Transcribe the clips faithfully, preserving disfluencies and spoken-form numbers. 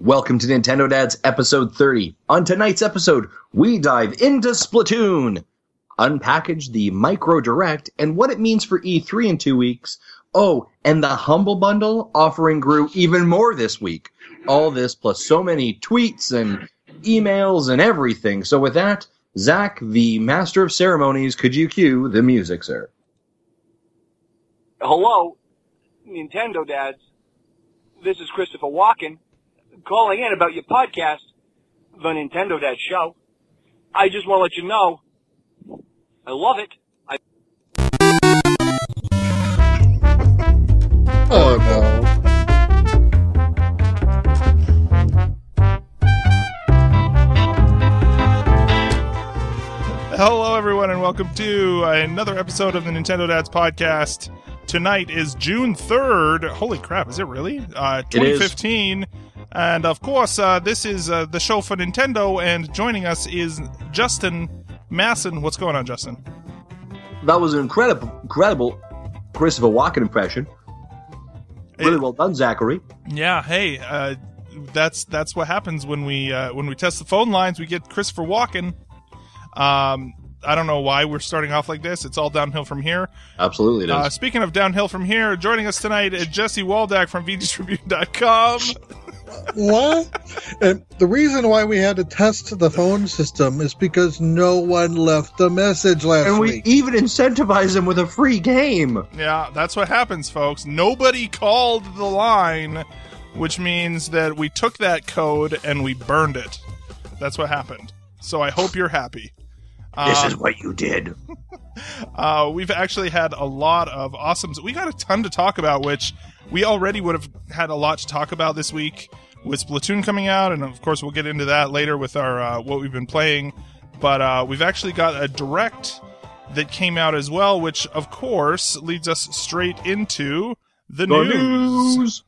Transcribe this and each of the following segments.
Welcome to Nintendo Dads episode thirty. On tonight's episode, we dive into Splatoon, unpackage the Micro Direct and what it means for E three in two weeks. Oh, and the Humble Bundle offering grew even more this week. All this plus so many tweets and emails and everything. So with that, Zach, the master of ceremonies, could you cue the music, sir? Hello, Nintendo Dads. This is Christopher Walken calling in about your podcast, The Nintendo Dads Show. I just want to let you know, I love it. I oh no. Hello everyone and welcome to another episode of the Nintendo Dads podcast. Tonight is June third. Holy crap, is it really? Uh, twenty fifteen. And of course, uh, this is uh, the show for Nintendo, and joining us is Justin Masson. What's going on, Justin? That was an incredible, incredible Christopher Walken impression. Really it, well done, Zachary. Yeah, hey, uh, that's that's what happens when we uh, when we test the phone lines. We get Christopher Walken. Um, I don't know why we're starting off like this. It's all downhill from here. Absolutely it is. Uh, speaking of downhill from here, joining us tonight is Jesse Waldak from V G Tribune dot com. What? And the reason why we had to test the phone system is because no one left a message last and we week. even incentivized them with a free game. Yeah, that's what happens, folks. Nobody called the line, which means that we took that code and we burned it. That's what happened. So I hope you're happy. This um, is what you did. uh, we've actually had a lot of awesome... We got a ton to talk about, which we already would have had a lot to talk about this week with Splatoon coming out, and of course we'll get into that later with our uh, what we've been playing. But uh, we've actually got a Direct that came out as well, which of course leads us straight into the, the news. news.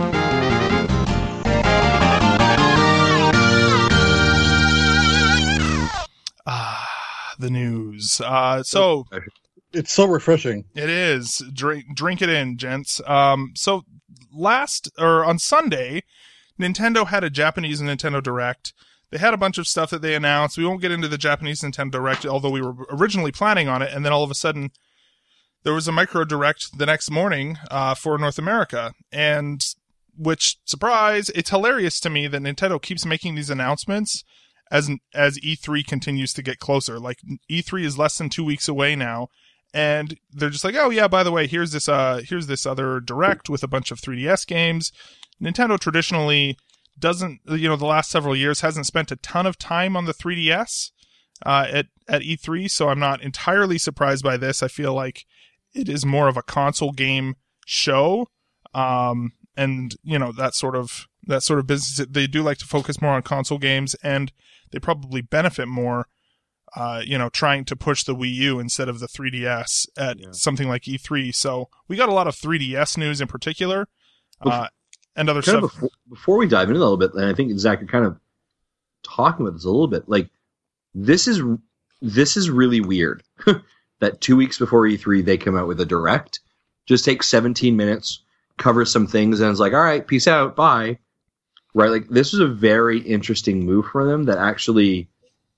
Ah, the news. Uh, so it's so refreshing. It is. Drink, drink it in, gents. Um, so last or on Sunday, Nintendo had a Japanese Nintendo Direct. They had a bunch of stuff that they announced. We won't get into the Japanese Nintendo Direct, although we were originally planning on it. And then all of a sudden, there was a Micro Direct the next morning uh, for North America. And which, surprise, it's hilarious to me that Nintendo keeps making these announcements as as E three continues to get closer. Like, E three is less than two weeks away now. And they're just like, oh yeah, by the way, here's this uh here's this other Direct with a bunch of three D S games. Nintendo traditionally doesn't, you know, the last several years hasn't spent a ton of time on the three D S uh, at at E three, so I'm not entirely surprised by this. I feel like it is more of a console game show, um, and you know that sort of that sort of business. They do like to focus more on console games, and they probably benefit more. Uh, you know, trying to push the Wii U instead of the three D S at yeah. something like E three. So we got a lot of three D S news in particular, uh, and other kind stuff. Of before, before we dive into it a little bit, and I think Zach, you're kind of talking about this a little bit. Like, this is this is really weird that two weeks before E three they come out with a Direct, just takes seventeen minutes, covers some things, and it's like, all right, peace out, bye. Right? Like, this was a very interesting move for them that actually.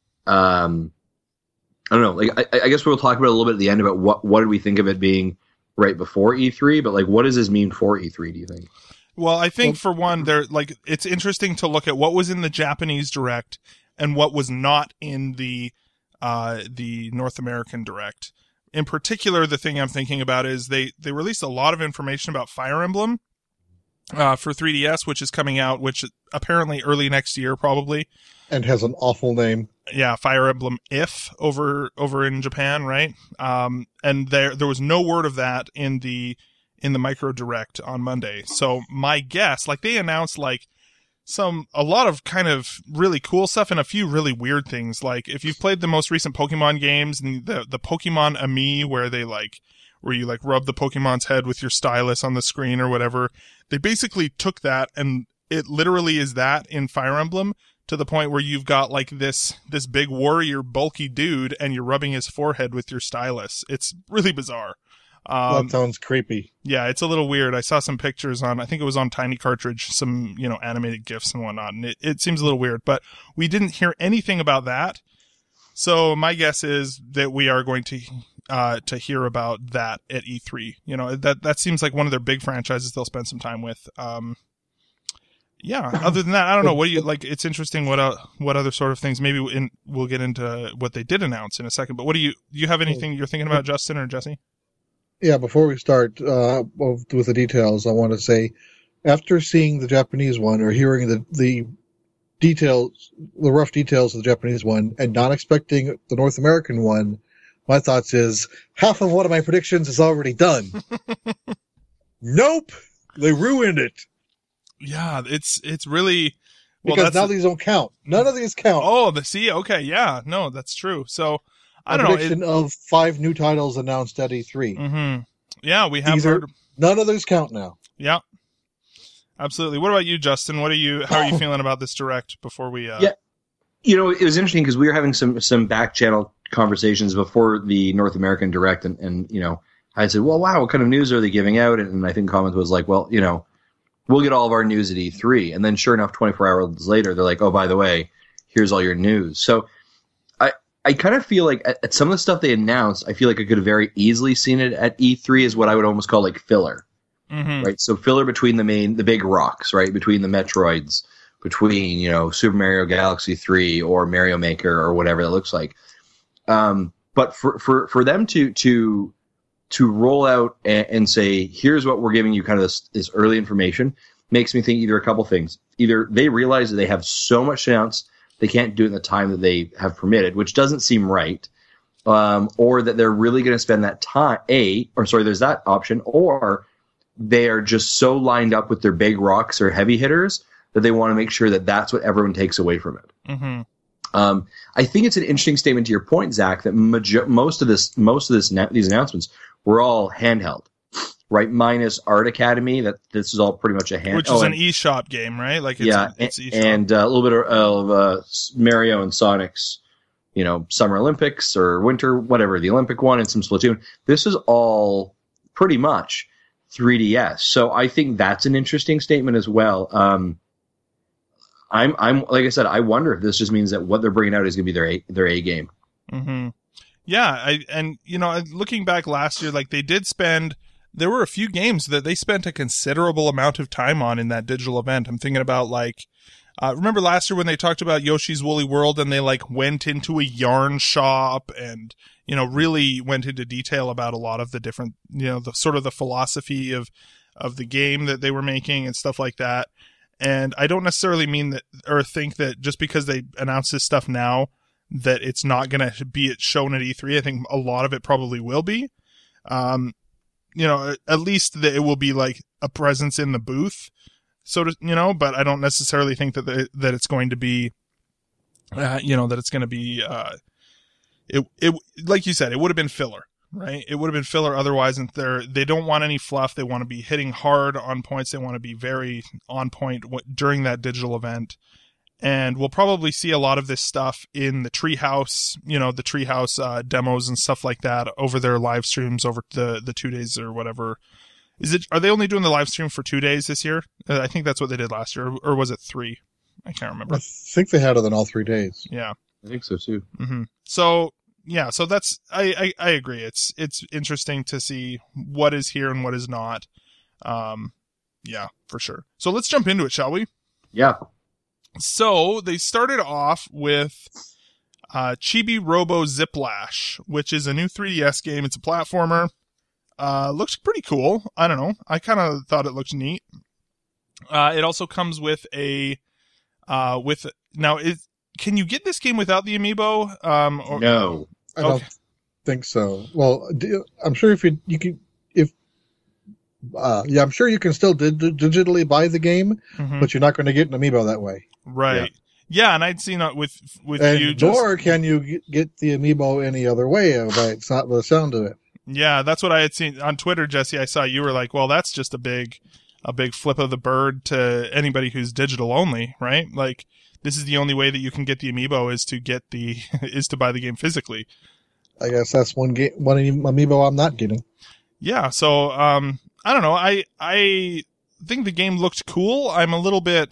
Um, I don't know. Like, I, I guess we'll talk about it a little bit at the end about what what did we think of it being right before E three, but like, what does this mean for E three? Do you think? Well, I think for one, there like it's interesting to look at what was in the Japanese Direct and what was not in the uh, the North American Direct. In particular, the thing I'm thinking about is they they released a lot of information about Fire Emblem uh, for three D S, which is coming out, which apparently early next year, probably. And has an awful name. Yeah, Fire Emblem If over over in Japan, right? Um, and there there was no word of that in the in the Micro Direct on Monday. So my guess, like they announced like some a lot of kind of really cool stuff and a few really weird things. Like if you've played the most recent Pokemon games and the the Pokemon Ami where they like where you like rub the Pokemon's head with your stylus on the screen or whatever, they basically took that and it literally is that in Fire Emblem. To the point where you've got like this this big warrior bulky dude and you're rubbing his forehead with your stylus. It's really bizarre. Um, that sounds creepy. Yeah, it's a little weird. I saw some pictures on, I think it was on Tiny Cartridge, some, you know, animated GIFs and whatnot, and it, it seems a little weird, but we didn't hear anything about that. So my guess is that we are going to, uh, to hear about that at E three. You know, that, that seems like one of their big franchises they'll spend some time with. Um, yeah, other than that, I don't know. What do you, like, it's interesting what, uh, what other sort of things, maybe in, we'll get into what they did announce in a second, but what do you, do you have anything you're thinking about, Justin or Jesse? Yeah, before we start uh, with the details, I want to say, after seeing the Japanese one or hearing the, the details, the rough details of the Japanese one, and not expecting the North American one, my thoughts is, half of one of my predictions is already done. Nope! They ruined it. Yeah, it's it's really... Well, because that's, now these don't count. None of these count. Oh, the see, okay, yeah, no, that's true. So, I don't a know. prediction It, of five new titles announced at E three. mm-hmm. Yeah, we have These heard... are, none of those count now. Yeah, absolutely. What about you, Justin? What are you? How are you feeling about this direct before we? Uh... Yeah, you know, it was interesting because we were having some some back channel conversations before the North American direct, and, and you know, I said, well, wow, what kind of news are they giving out? And, and I think comment was like, well, you know, we'll get all of our news at E three, and then sure enough, twenty-four hours later, they're like, oh, by the way, here's all your news. So I I kind of feel like at, at some of the stuff they announced, I feel like I could have very easily seen it at E three as what I would almost call like filler. Mm-hmm. Right, so filler between the main, the big rocks, right, between the Metroids, between, you know, Super Mario Galaxy three or Mario Maker or whatever that looks like. Um, but for, for, for them to to to roll out and, and say, here's what we're giving you, kind of this, this early information, makes me think either a couple things. Either they realize that they have so much to announce, they can't do it in the time that they have permitted, which doesn't seem right, um, or that they're really going to spend that time, A, or sorry, there's that option, or they are just so lined up with their big rocks or heavy hitters that they want to make sure that that's what everyone takes away from it. Mm-hmm. Um, I think it's an interesting statement to your point, Zach, that majo- most of this, most of this, na- these announcements were all handheld, right? Minus Art Academy, that this is all pretty much a hand, which is oh, an and, eShop game, right? Like, it's, yeah, it's eShop. and uh, a little bit of, of uh, Mario and Sonic's, you know, Summer Olympics or Winter, whatever, the Olympic one, and some Splatoon. This is all pretty much three D S. So I think that's an interesting statement as well. Um, I'm, I'm, like I said, I wonder if this just means that what they're bringing out is going to be their A, their A game. Mm-hmm. Yeah. I, and you know, looking back last year, like they did spend, there were a few games that they spent a considerable amount of time on in that digital event. I'm thinking about like, uh, remember last year when they talked about Yoshi's Woolly World and they like went into a yarn shop and, you know, really went into detail about a lot of the different, you know, the sort of the philosophy of, of the game that they were making and stuff like that. And I don't necessarily mean that or think that just because they announce this stuff now that it's not going to be shown at E three. I think a lot of it probably will be. Um, you know, at least that it will be like a presence in the booth. So, to, you know, but I don't necessarily think that the, that it's going to be, uh, you know, that it's going to be, uh, it, it, like you said, it would have been filler, right? It would have been filler otherwise. And they're, they don't want any fluff. They want to be hitting hard on points. They want to be very on point w- during that digital event. And we'll probably see a lot of this stuff in the Treehouse, you know, the Treehouse, uh, demos and stuff like that over their live streams over the, the two days or whatever. Is it, are they only doing the live stream for two days this year? I think that's what they did last year, or was it three? I can't remember. I think they had it on all three days. Yeah. I think so too. Mm-hmm. So, yeah, so that's, I, I, I agree. It's, it's interesting to see what is here and what is not. Um, yeah, for sure. So let's jump into it, shall we? Yeah. So they started off with, uh, Chibi Robo Ziplash, which is a new three D S game. It's a platformer. Uh, looks pretty cool. I don't know. I kind of thought it looked neat. Uh, it also comes with a, uh, with, now is, can you get this game without the amiibo? Um, or, No. I don't Okay. think so. Well, do- I'm sure if you, you can, if, uh, yeah, I'm sure you can still dig- digitally buy the game, Mhm. but you're not going to get an amiibo that way. Right. Yeah. And I'd seen it with, with And you. Just, nor can you get- get the amiibo any other way, but it's not the sound of it. yeah, that's what I had seen on Twitter, Jesse. I saw you were like, well, that's just a big, a big flip of the bird to anybody who's digital only, right? Like, this is the only way that you can get the amiibo is to get the, is to buy the game physically. I guess that's one game, one amiibo I'm not getting. yeah, so um, I don't know. I I think the game looked cool. I'm a little bit,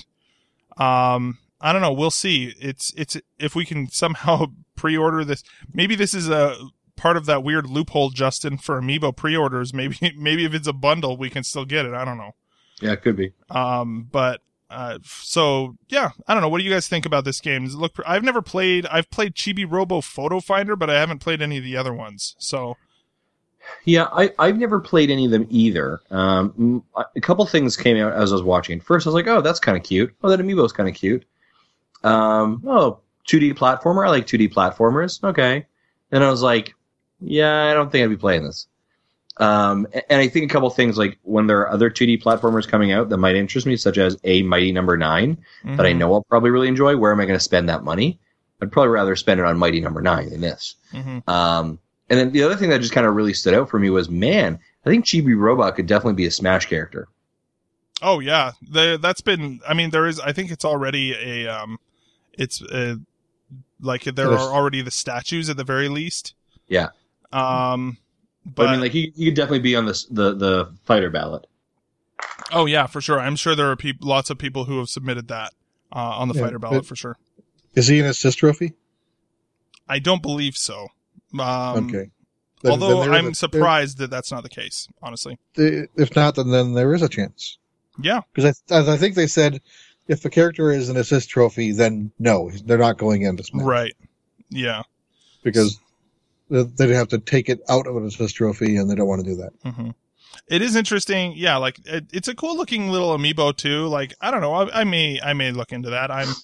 um, I don't know. We'll see. It's it's if we can somehow pre-order this. Maybe this is a part of that weird loophole, Justin, for Amiibo pre-orders. Maybe maybe if it's a bundle, we can still get it. I don't know. Yeah, it could be. Um, but uh, so yeah, I don't know. What do you guys think about this game? Does it look? Pre- I've never played. I've played Chibi Robo Photo Finder, but I haven't played any of the other ones. So. Yeah, I, I've never played any of them either. Um, a couple things came out as I was watching. First, I was like, oh, that's kind of cute. Oh, that Amiibo's kind of cute. Um, oh, two D platformer. I like two D platformers. Okay. And I was like, yeah, I don't think I'd be playing this. Um, and I think a couple things, like when there are other two D platformers coming out that might interest me, such as a Mighty Number Nine, mm-hmm. that I know I'll probably really enjoy. Where am I going to spend that money? I'd probably rather spend it on Mighty Number Nine than this. Mm-hmm. Um, And then the other thing that just kind of really stood out for me was, man, I think Chibi Robot could definitely be a Smash character. Oh yeah, the, that's been. I mean, there is. I think it's already a. Um, it's a, like there are already the statues at the very least. Yeah. Um, but, but I mean, like you, you could definitely be on the the the fighter ballot. Oh yeah, for sure. I'm sure there are peop- lots of people who have submitted that uh, on the yeah, fighter ballot for sure. Is he an assist trophy? I don't believe so. Um, okay. Then, although then I'm a, surprised that that's not the case, honestly. If not, then, then there is a chance. Yeah. Because I, I think they said if a character is an assist trophy, then no, they're not going into Smash. Right. Yeah. Because they'd have to take it out of an assist trophy, and they don't want to do that. Mm-hmm. It is interesting. Yeah, like it, it's a cool looking little amiibo too. Like I don't know, I, I may I may look into that. I'm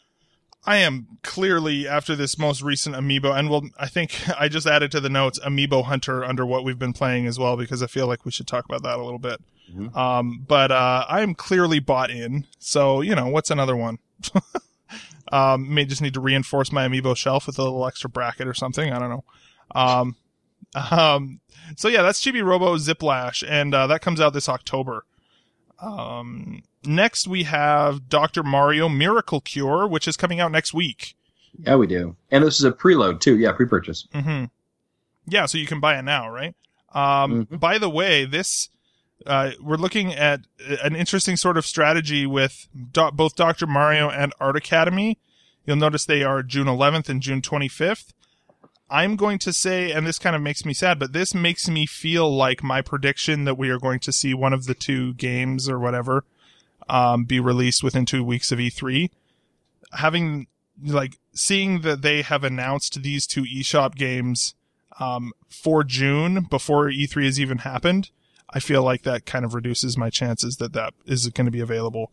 I am clearly, after this most recent amiibo, and we'll, I think I just added to the notes Amiibo Hunter under what we've been playing as well, because I feel like we should talk about that a little bit. Mm-hmm. Um, but uh, I am clearly bought in, so, you know, what's another one? um, may just need to reinforce my Amiibo shelf with a little extra bracket or something, I don't know. Um, um, so yeah, that's Chibi Robo Ziplash, and uh, that comes out this October. Um, next we have Doctor Mario Miracle Cure, which is coming out next week. Yeah, we do. And this is a preload too. Yeah, pre-purchase. Mm-hmm. Yeah, so you can buy it now, right? Um, mm-hmm. By the way, this, uh, we're looking at an interesting sort of strategy with do- both Doctor Mario and Art Academy. You'll notice they are June eleventh and June twenty-fifth. I'm going to say, and this kind of makes me sad, but this makes me feel like my prediction that we are going to see one of the two games or whatever um, be released within two weeks of E three. Having, like, seeing that they have announced these two eShop games um, for June before E three has even happened, I feel like that kind of reduces my chances that that is going to be available.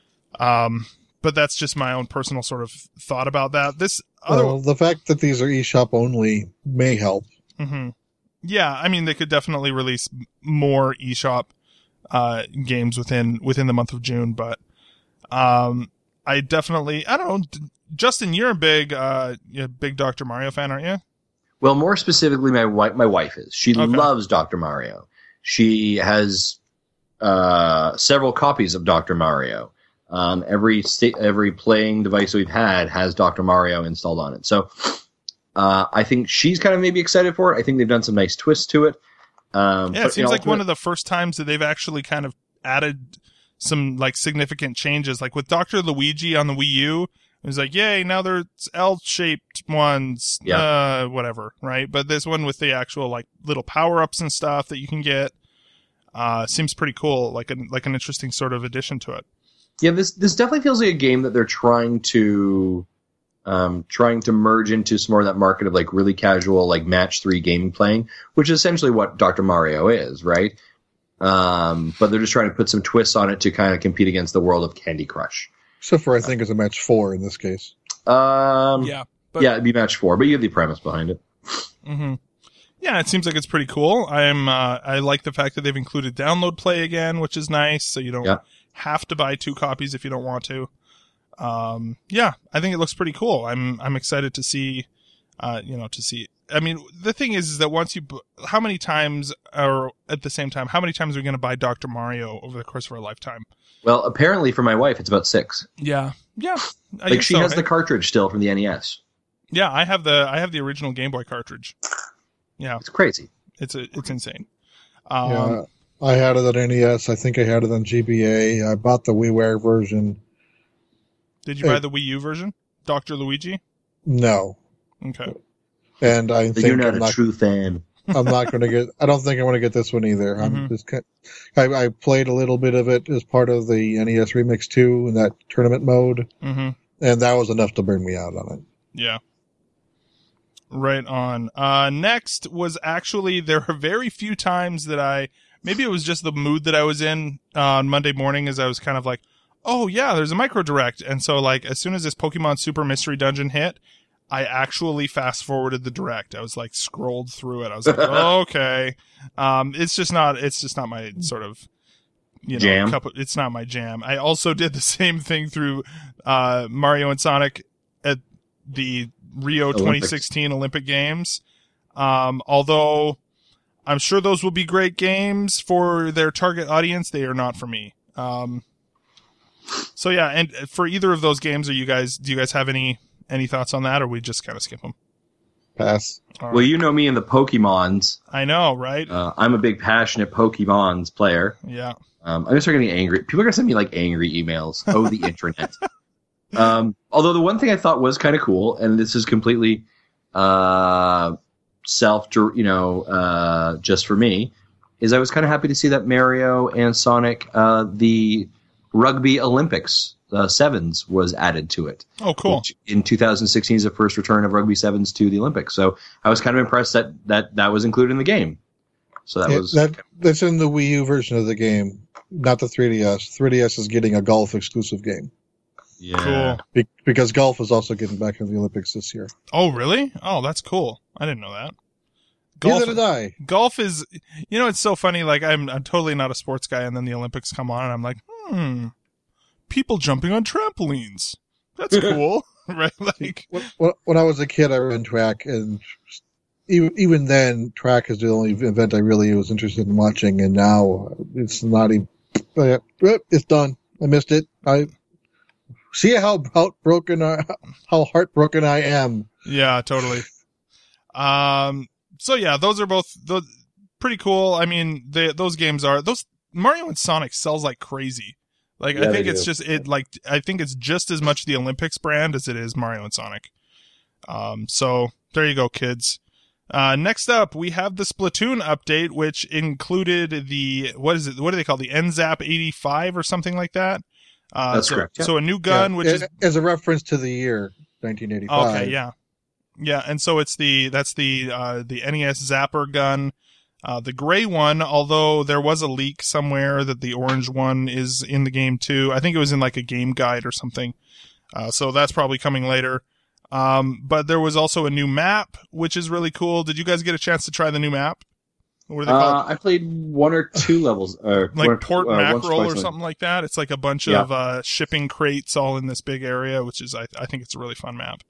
Um, but that's just my own personal sort of thought about that. This other well, the fact that these are eShop only may help. Mm-hmm. Yeah, I mean, they could definitely release more eShop uh, games within within the month of June, but um, I definitely, I don't know, Justin, you're a big uh, you're a big Doctor Mario fan, aren't you? Well, more specifically, my wife, my wife is. She okay. loves Doctor Mario. She has uh, several copies of Doctor Mario. Um, every sta- every playing device we've had has Doctor Mario installed on it. So uh, I think she's kind of maybe excited for it. I think they've done some nice twists to it. Um, yeah, but, it seems you know, like one of the first times that they've actually kind of added some like significant changes. Like with Doctor Luigi on the Wii U, it was like, yay, now there's L-shaped ones, yeah. uh, whatever, right? But this one with the actual like little power-ups and stuff that you can get uh, seems pretty cool, like an, like an interesting sort of addition to it. Yeah, this this definitely feels like a game that they're trying to um, trying to merge into some more of that market of like really casual like match three gaming playing, which is essentially what Doctor Mario is, right? Um, but they're just trying to put some twists on it to kind of compete against the world of Candy Crush. Except for I think it's a match four in this case. Um, yeah, but, yeah, it'd be match four, but you have the premise behind it. Mm-hmm. Yeah, it seems like it's pretty cool. I'm uh, I like the fact that they've included download play again, which is nice. So you don't. Yeah. have to buy two copies if you don't want to. Um, yeah, I think it looks pretty cool. I'm, I'm excited to see, uh, you know, to see, I mean, the thing is, is that once you, how many times, or at the same time, how many times are we going to buy Doctor Mario over the course of our lifetime? Well, apparently for my wife, it's about six. Yeah. Yeah. I like she so, has hey? the cartridge still from the N E S. Yeah. I have the, I have the original Game Boy cartridge. Yeah. It's crazy. It's a, it's insane. Um, yeah, I had it on N E S. I think I had it on G B A. I bought the WiiWare version. Did you buy the Wii U version, Doctor Luigi? No. Okay. And I think You're not I'm a not, true fan. I'm not going to get. I don't think I want to get this one either. I'm Mhm. just. kind- I, I played a little bit of it as part of the N E S Remix two in that tournament mode, Mm-hmm. and that was enough to burn me out on it. Yeah. Right on. Uh, next was actually, there were very few times that I, maybe it was just the mood that I was in uh, on Monday morning, as I was kind of like, oh yeah, there's a micro direct. And so like, as soon as this Pokemon Super Mystery Dungeon hit, I actually fast forwarded the direct. I was like scrolled through it. I was like, oh, okay. Um, it's just not, it's just not my sort of, you know, Jam? cup of- it's not my jam. I also did the same thing through, uh, Mario and Sonic at the Rio Olympics. twenty sixteen Olympic Games. Um, although I'm sure those will be great games for their target audience, they are not for me. Um, so yeah, and for either of those games, are you guys, do you guys have any, any thoughts on that, or we just kind of skip them? Pass. All Well, right. you know me and the Pokemons. I know, right? Uh, I'm a big passionate Pokemons player. Yeah. Um, I'm gonna start getting angry. People are gonna send me like angry emails. Oh, the internet. Um, although the one thing I thought was kind of cool, and this is completely uh, self, you know, uh, just for me, is I was kind of happy to see that Mario and Sonic, uh, the Rugby Olympics uh, Sevens was added to it. Oh, cool. Which in two thousand sixteen is the first return of Rugby Sevens to the Olympics. So I was kind of impressed that that, that was included in the game. So that Yeah, was that that's in the Wii U version of the game, not the three D S. three D S is getting a golf exclusive game yeah. Cool. Be- because golf is also getting back into the Olympics this year. Oh, really? Oh, that's cool. I didn't know that. Neither did I. Golf is, you know, it's so funny. Like, I'm, I'm totally not a sports guy, and then the Olympics come on, and I'm like, hmm, people jumping on trampolines. That's cool, right? Like, When, when I was a kid, I ran track, and even even then, track is the only event I really was interested in watching. And now it's not even. It's done. I missed it. I see how heartbroken, I, how heartbroken I am. yeah, totally. Um. So yeah, those are both those, pretty cool. I mean, they, those games are those Mario and Sonic sells like crazy. Like, Yeah, I think they it's do. just it like I think it's just as much the Olympics brand as it is Mario and Sonic. Um. So there you go, kids. Uh, next up, we have the Splatoon update, which included the what is it? What do they call the N ZAP eighty-five or something like that? Uh, That's so, correct, yeah. So a new gun, Yeah, which as, is as a reference to the year nineteen eighty-five. okay, yeah, yeah, and so it's the that's the uh, the N E S Zapper gun, uh, the gray one. Although there was a leak somewhere that the orange one is in the game too. I think it was in like a game guide or something. Uh, so that's probably coming later. Um, but there was also a new map, which is really cool. Did you guys get a chance to try the new map? What are they Uh, called? I played one or two levels, or Like one or- Port uh, once Mackerel twice or in- something like that. It's like a bunch Yeah. of uh, shipping crates all in this big area, which is I, I think it's a really fun map.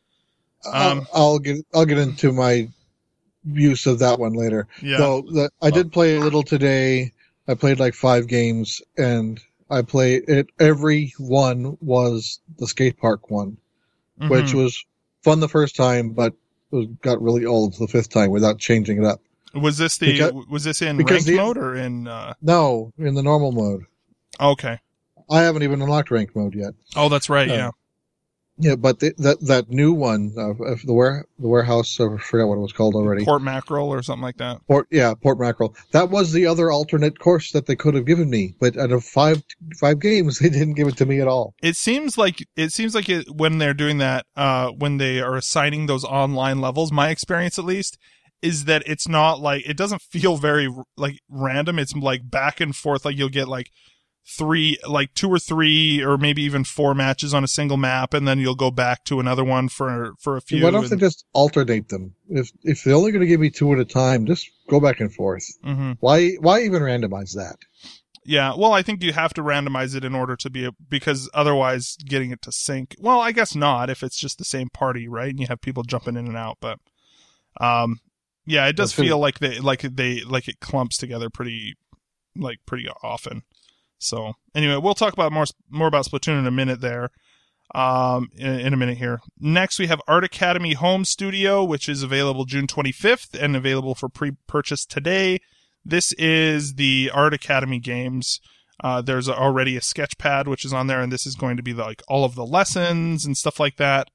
Um, I'll, I'll get I'll get into my use of that one later. Yeah. So the, I did play a little today. I played like five games, and I played it. Every one was the skate park one, Mhm. which was fun the first time, but it was, got really old the fifth time without changing it up. Was this the Because- was this in because ranked the- mode or in uh No, in the normal mode. okay. I haven't even unlocked ranked mode yet. Oh, that's right, Uh, yeah. Yeah, but the, that that new one, uh, of the ware the warehouse, I forgot what it was called already. Port Mackerel or something like that. Port, yeah, Port Mackerel. That was the other alternate course that they could have given me, but out of five five games, they didn't give it to me at all. It seems like it seems like it, when they're doing that, uh, when they are assigning those online levels, my experience at least is that it's not like it doesn't feel very like random. It's like back and forth. Like you'll get like three, like two or three, or maybe even four matches on a single map, and then you'll go back to another one for for a few. Why don't and- they just alternate them? If if they're only going to give me two at a time, just go back and forth. Mhm. Why why even randomize that? Yeah, well, I think you have to randomize it in order to be a, because otherwise getting it to sync. Well, I guess not if it's just the same party, right? And you have people jumping in and out, but um, yeah, it does That's good. feel like they like they like it clumps together pretty like pretty often. So anyway, we'll talk about more more about Splatoon in a minute there. Um, in, in a minute here. Next, we have Art Academy Home Studio, which is available June twenty-fifth and available for pre-purchase today. This is the Art Academy games. Uh, there's already a sketch pad which is on there, and this is going to be like all of the lessons and stuff like that.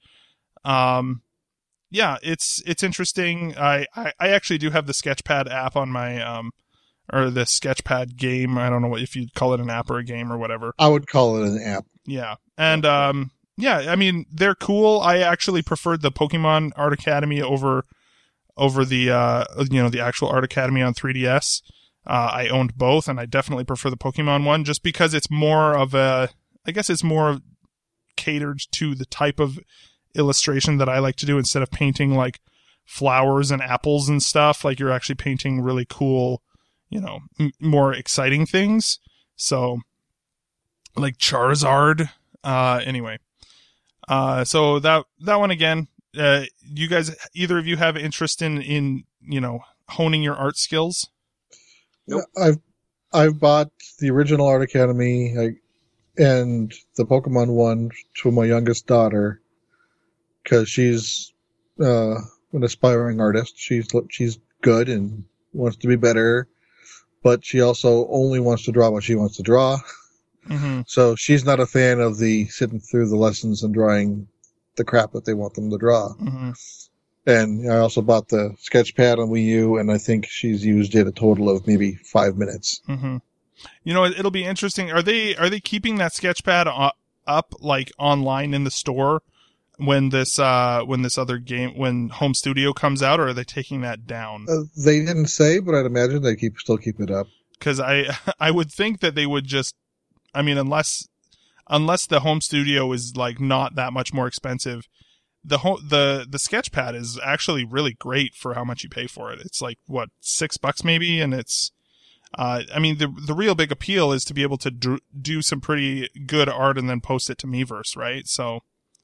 Um, yeah, it's it's interesting. I, I, I actually do have the Sketchpad app on my um, or the Sketchpad game. I don't know what if you'd call it an app or a game or whatever. I would call it an app. Yeah, and um, yeah, I mean they're cool. I actually preferred the Pokemon Art Academy over over the uh, you know the actual Art Academy on three D S. Uh, I owned both, and I definitely prefer the Pokemon one just because it's more of a. I guess it's more catered to the type of illustration that I like to do instead of painting like flowers and apples and stuff. Like you're actually painting really cool, you know, m- more exciting things. So like Charizard. Uh, anyway, uh, so that, that one again, uh, you guys, either of you have interest in, in, you know, honing your art skills? Nope. I've, I've bought the original Art Academy I, and the Pokemon one to my youngest daughter. Because she's uh, an aspiring artist. She's she's good and wants to be better, but she also only wants to draw what she wants to draw. Mm-hmm. So she's not a fan of the sitting through the lessons and drawing the crap that they want them to draw. Mm-hmm. And I also bought the sketch pad on Wii U, and I think she's used it a total of maybe five minutes. Mm-hmm. You know, it'll be interesting. Are they are they keeping that sketch pad up like online in the store when this uh when this other game when Home Studio comes out, or are they taking that down? Uh, they didn't say, but I'd imagine they keep still keep it up. Because I I would think that they would just, I mean, unless unless the Home Studio is like not that much more expensive, the home the the Sketchpad is actually really great for how much you pay for it. It's like what six bucks maybe, and it's uh I mean the the real big appeal is to be able to do, do some pretty good art and then post it to Miiverse, right? So.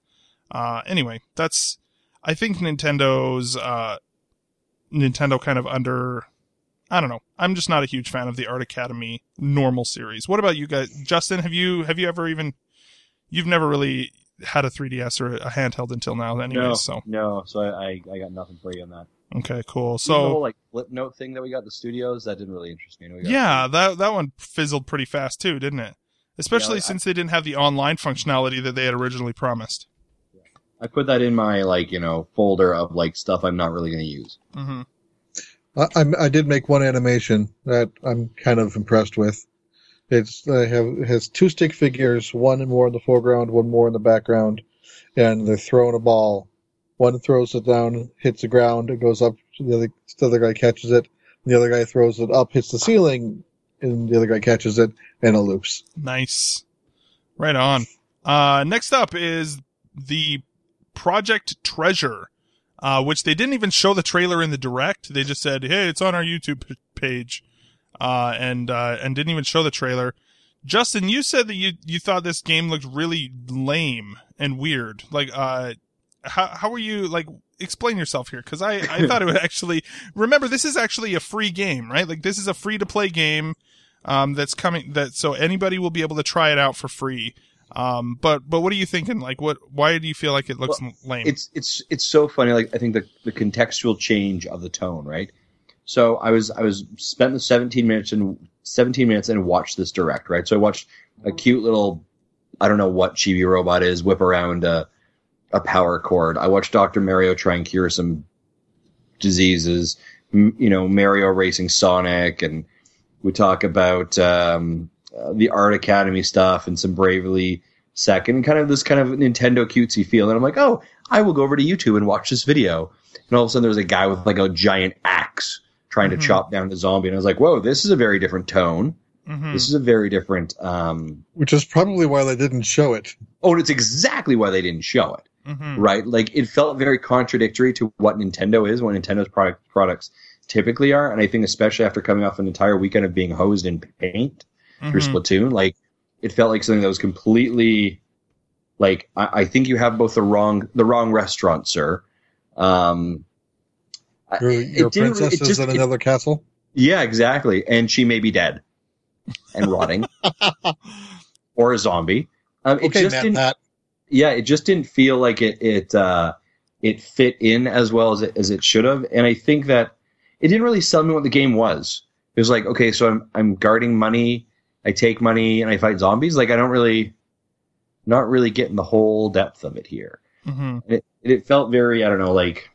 Uh, anyway, that's, I think Nintendo's, uh, Nintendo kind of under, I don't know. I'm just not a huge fan of the Art Academy normal series. What about you guys? Justin, have you, have you ever even, you've never really had a three D S or a handheld until now anyways, no, so. No, so I, I got nothing for you on that. Okay, cool. So, the whole, So, like, flip note thing that we got at the studios, that didn't really interest me. We got yeah, that, that one fizzled pretty fast too, didn't it? Especially Yeah, I- since they didn't have the online functionality that they had originally promised. I put that in my, like, you know, folder of, like, stuff I'm not really going to use. Mm-hmm. I, I, I did make one animation that I'm kind of impressed with. It's I have it has two stick figures, one more in the foreground, one more in the background, and they're throwing a ball. One throws it down, hits the ground, it goes up. The other, the other guy catches it. The other guy throws it up, hits the ceiling, and the other guy catches it, and it loops. Nice. Right on. Uh, next up is the Project Treasure, uh, which they didn't even show the trailer in the direct. They just said, "Hey, it's on our YouTube p- page," uh, and uh, and didn't even show the trailer. Justin, you said that you you thought this game looked really lame and weird. Like, uh, how how were you like? Explain yourself here, because I I thought it would actually. Remember, this is actually a free game, right? Like, this is a free to play game, um, that's coming. That so anybody will be able to try it out for free. Um, but, but what are you thinking? Like, what, why do you feel like it looks Well, lame? It's it's it's so funny. Like, I think the the contextual change of the tone, right? So I was I was spent the seventeen minutes and seventeen minutes and watched this direct, right? So I watched a cute little, I don't know what chibi robot is, whip around a a power cord. I watched Doctor Mario try and cure some diseases. M- you know, Mario racing Sonic, and we talk about um, uh, the Art Academy stuff and some Bravely Second, kind of this kind of Nintendo cutesy feel. And I'm like, oh, I will go over to YouTube and watch this video. And all of a sudden, there's a guy with like a giant axe trying Mm-hmm. to chop down the zombie, and I was like, whoa, this is a very different tone. Mhm. This is a very different. Um, Which is probably why they didn't show it. oh, and it's exactly why they didn't show it. Mhm. Right? Like, it felt very contradictory to what Nintendo is, what Nintendo's product, products typically are. And I think especially after coming off an entire weekend of being hosed in paint through Mhm. Splatoon, like, it felt like something that was completely, like, I, I think you have both the wrong, the wrong restaurant, sir. Um, I- Your, it your didn't- princess it is just- in it- another castle. yeah, exactly. And she may be dead and rotting. Or a zombie. Um, it Okay, just Matt, didn't, Pat. yeah, it just didn't feel like it it uh, it fit in as well as it as it should have, and I think that it didn't really sell me what the game was. it was like, okay, so I'm I'm guarding money, I take money, and I fight zombies. Like I don't really, not really getting the whole depth of it here. Mm-hmm. It it felt very, I don't know, like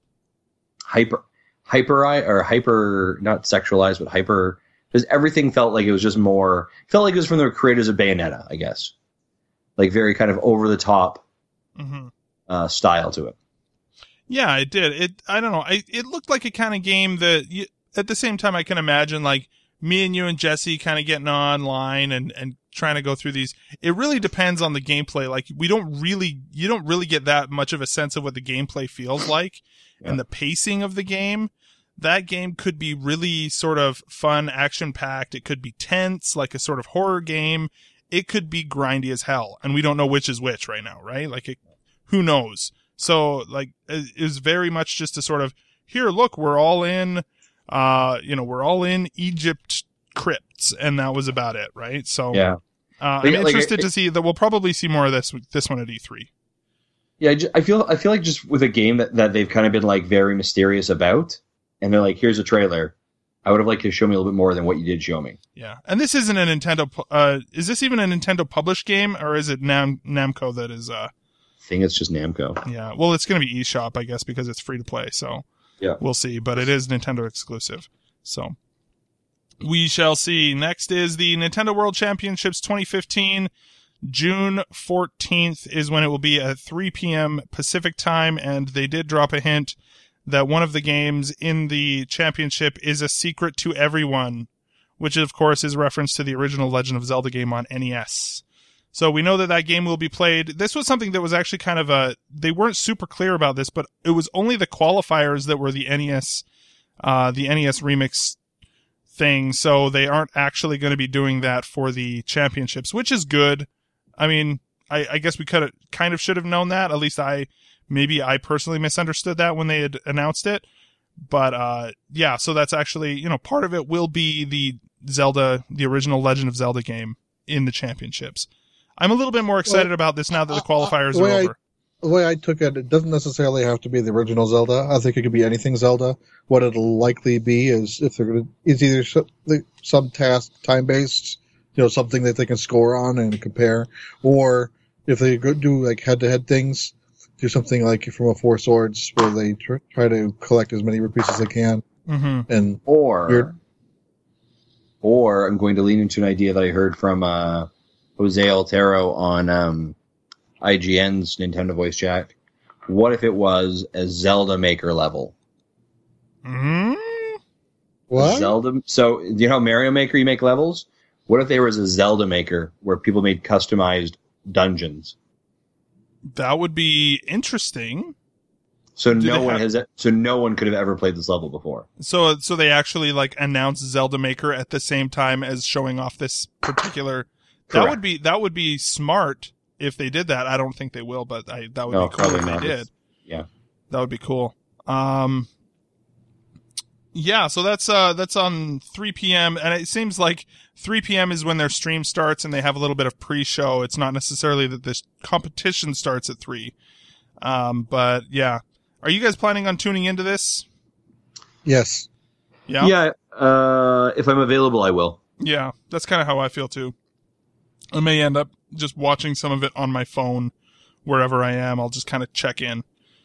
hyper hyper or hyper not sexualized, but hyper. Because everything felt like it was just more. Felt like it was from the creators of Bayonetta, I guess. Like very kind of over the top mm-hmm. uh, style to it. Yeah, it did. It I don't know. I, it looked like a kind of game that you, at the same time I can imagine like me and you and Jesse kind of getting online and, and trying to go through these. It really depends on the gameplay. Like we don't really, you don't really get that much of a sense of what the gameplay feels like yeah. and the pacing of the game. That game could be really sort of fun, action packed. It could be tense, like a sort of horror game. It could be grindy as hell. And we don't know which is which right now, right? Like it, who knows? So like it was very much just a sort of, here, look, we're all in, uh, you know, we're all in Egypt crypts, and that was about it, right? So yeah, uh, like, I'm interested like, it, to see that. We'll probably see more of this this one at E three. Yeah, I, just, I feel I feel like just with a game that, that they've kind of been like very mysterious about, and they're like, here's a trailer. I would have liked to show me a little bit more than what you did show me. Yeah, and this isn't a Nintendo. Uh, is this even a Nintendo published game, or is it Nam Namco that is? Uh, I think it's just Namco. Yeah, well, it's going to be eShop, I guess, because it's free to play. So yeah, we'll see. But it is Nintendo exclusive. So we shall see. Next is the Nintendo World Championships twenty fifteen. June fourteenth is when it will be at three p.m. Pacific time, and they did drop a hint that one of the games in the championship is a secret to everyone, which of course is reference to the original Legend of Zelda game on N E S. So we know that that game will be played. This was something that was actually kind of a, they weren't super clear about this, but it was only the qualifiers that were the N E S, uh, the N E S remix thing. So they aren't actually going to be doing that for the championships, which is good. I mean, I, I guess we could have, kind of should have known that. At least I, maybe I personally misunderstood that when they had announced it. But, uh, yeah, so that's actually, you know, part of it will be the Zelda, the original Legend of Zelda game in the championships. I'm a little bit more excited well, about this now that the qualifiers uh, are over. I, the way I took it, it doesn't necessarily have to be the original Zelda. I think it could be anything Zelda. What it'll likely be is if they're going to, it's either some task time-based, you know, something that they can score on and compare, or if they go do like head-to-head things, do something like from a Four Swords where they tr- try to collect as many rupees as they can. Mm-hmm. And or, or I'm going to lean into an idea that I heard from uh, Jose Altero on um, I G N's Nintendo Voice Chat. What if it was a Zelda Maker level? Mm-hmm. What? Zelda. So do you know how Mario Maker you make levels? What if there was a Zelda Maker where people made customized dungeons? That would be interesting. So Do no they one have- has. So no one could have ever played this level before. So, so they actually like announce Zelda Maker at the same time as showing off this particular. That Correct. would be that would be smart if they did that. I don't think they will, but I, that would No, be cool if probably they not. did. It's- Yeah. That would be cool. Um, yeah, so that's uh that's on three p.m. and it seems like three p.m. is when their stream starts and they have a little bit of pre-show. It's not necessarily that this competition starts at three. Um, but yeah, are you guys planning on tuning into this? Yes. Yeah. Yeah. Uh, if I'm available, I will. Yeah, that's kind of how I feel too. I may end up just watching some of it on my phone wherever I am. I'll just kind of check in.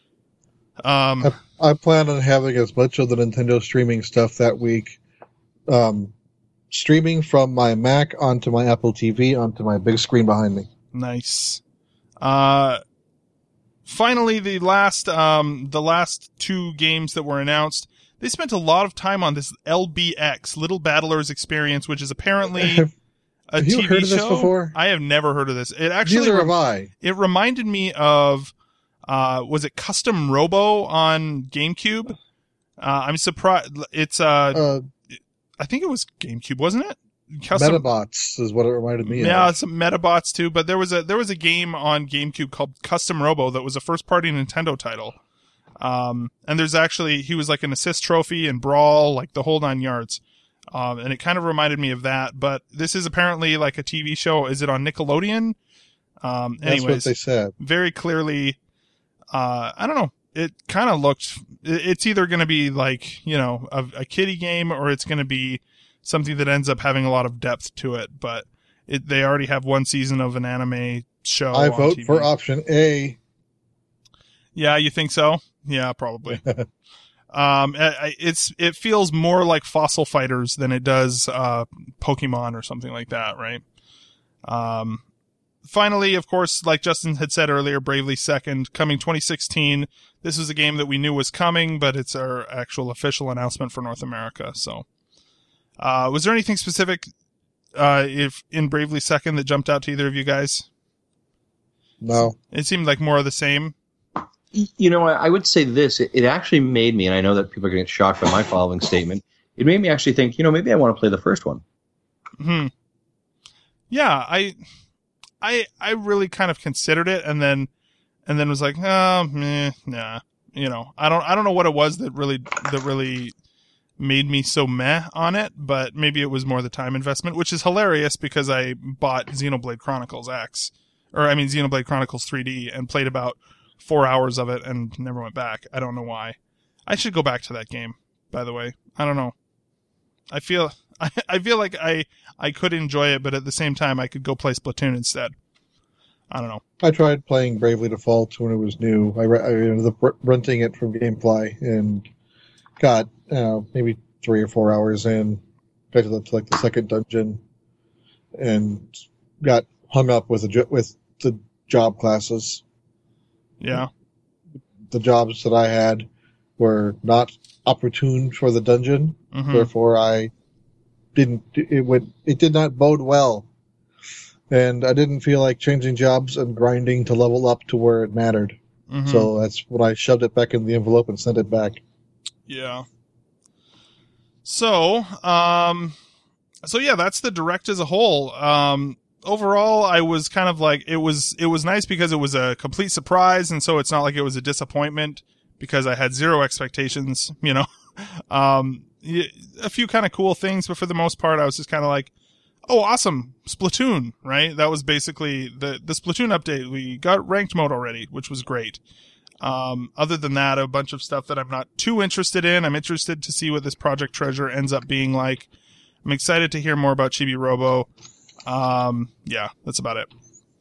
Um, I, I plan on having as much of the Nintendo streaming stuff that week, um, streaming from my Mac onto my Apple T V onto my big screen behind me. Nice. Uh, finally, the last, um, the last two games that were announced, they spent a lot of time on this L B X, Little Battlers Experience, which is apparently Have, a have you T V heard of show. this before? I have never heard of this. It actually Neither rem- have I. It reminded me of, uh, was it Custom Robo on GameCube? Uh, I'm surprised. It's, uh, Uh, I think it was GameCube, wasn't it? Custom, Metabots is what it reminded me yeah, of. some Metabots too. But there was a there was a game on GameCube called Custom Robo that was a first party Nintendo title. Um, and there's actually he was like an assist trophy and Brawl, like the whole nine yards. Um, and it kind of reminded me of that. But this is apparently like a T V show. Is it on Nickelodeon? Um, That's anyways, what they said. very clearly, uh, I don't know. It kind of looked, it- it's either going to be like, you know, a, a kiddie game or it's going to be something that ends up having a lot of depth to it. But it, they already have one season of an anime show. I on vote T V. for option A. Yeah, you think so? Yeah, probably. um, I, it's it feels more like Fossil Fighters than it does uh, Pokemon or something like that, right? Um, finally, of course, like Justin had said earlier, Bravely Second, coming twenty sixteen. This was a game that we knew was coming, but it's our actual official announcement for North America. So, uh, was there anything specific uh, if in Bravely Second that jumped out to either of you guys? No. It seemed like more of the same. You know, I would say this. It, it actually made me, and I know that people are going to get shocked by my following statement, it made me actually think, you know, maybe I want to play the first one. Hmm. Yeah, I, I, I really kind of considered it, and then, and then was like, oh, meh, nah. You know, I don't, I don't know what it was that really, that really made me so meh on it, but maybe it was more the time investment, which is hilarious because I bought Xenoblade Chronicles X, or I mean Xenoblade Chronicles three D, and played about four hours of it and never went back. I don't know why. I should go back to that game, by the way. I don't know. I feel I, I feel like I I could enjoy it, but at the same time I could go play Splatoon instead. I don't know. I tried playing Bravely Default when it was new. I, re- I ended up r- renting it from GameFly and got uh, maybe three or four hours in. Got to, the, to like the second dungeon and got hung up with the jo- with the job classes. Yeah. The jobs that I had were not opportune for the dungeon, Mm-hmm. therefore I didn't. It went. It did not bode well, and I didn't feel like changing jobs and grinding to level up to where it mattered. Mm-hmm. So that's when I shoved it back in the envelope and sent it back. Yeah. So, um, so yeah, that's the direct as a whole. Um, overall, I was kind of like, it was, it was nice because it was a complete surprise. And so it's not like it was a disappointment because I had zero expectations, you know, um, a few kind of cool things, but for the most part, I was just kind of like, oh, awesome. Splatoon, right? That was basically the, the Splatoon update. We got ranked mode already, which was great. Um, other than that, a bunch of stuff that I'm not too interested in. I'm interested to see what this Project Treasure ends up being like. I'm excited to hear more about Chibi Robo. Um, yeah, that's about it.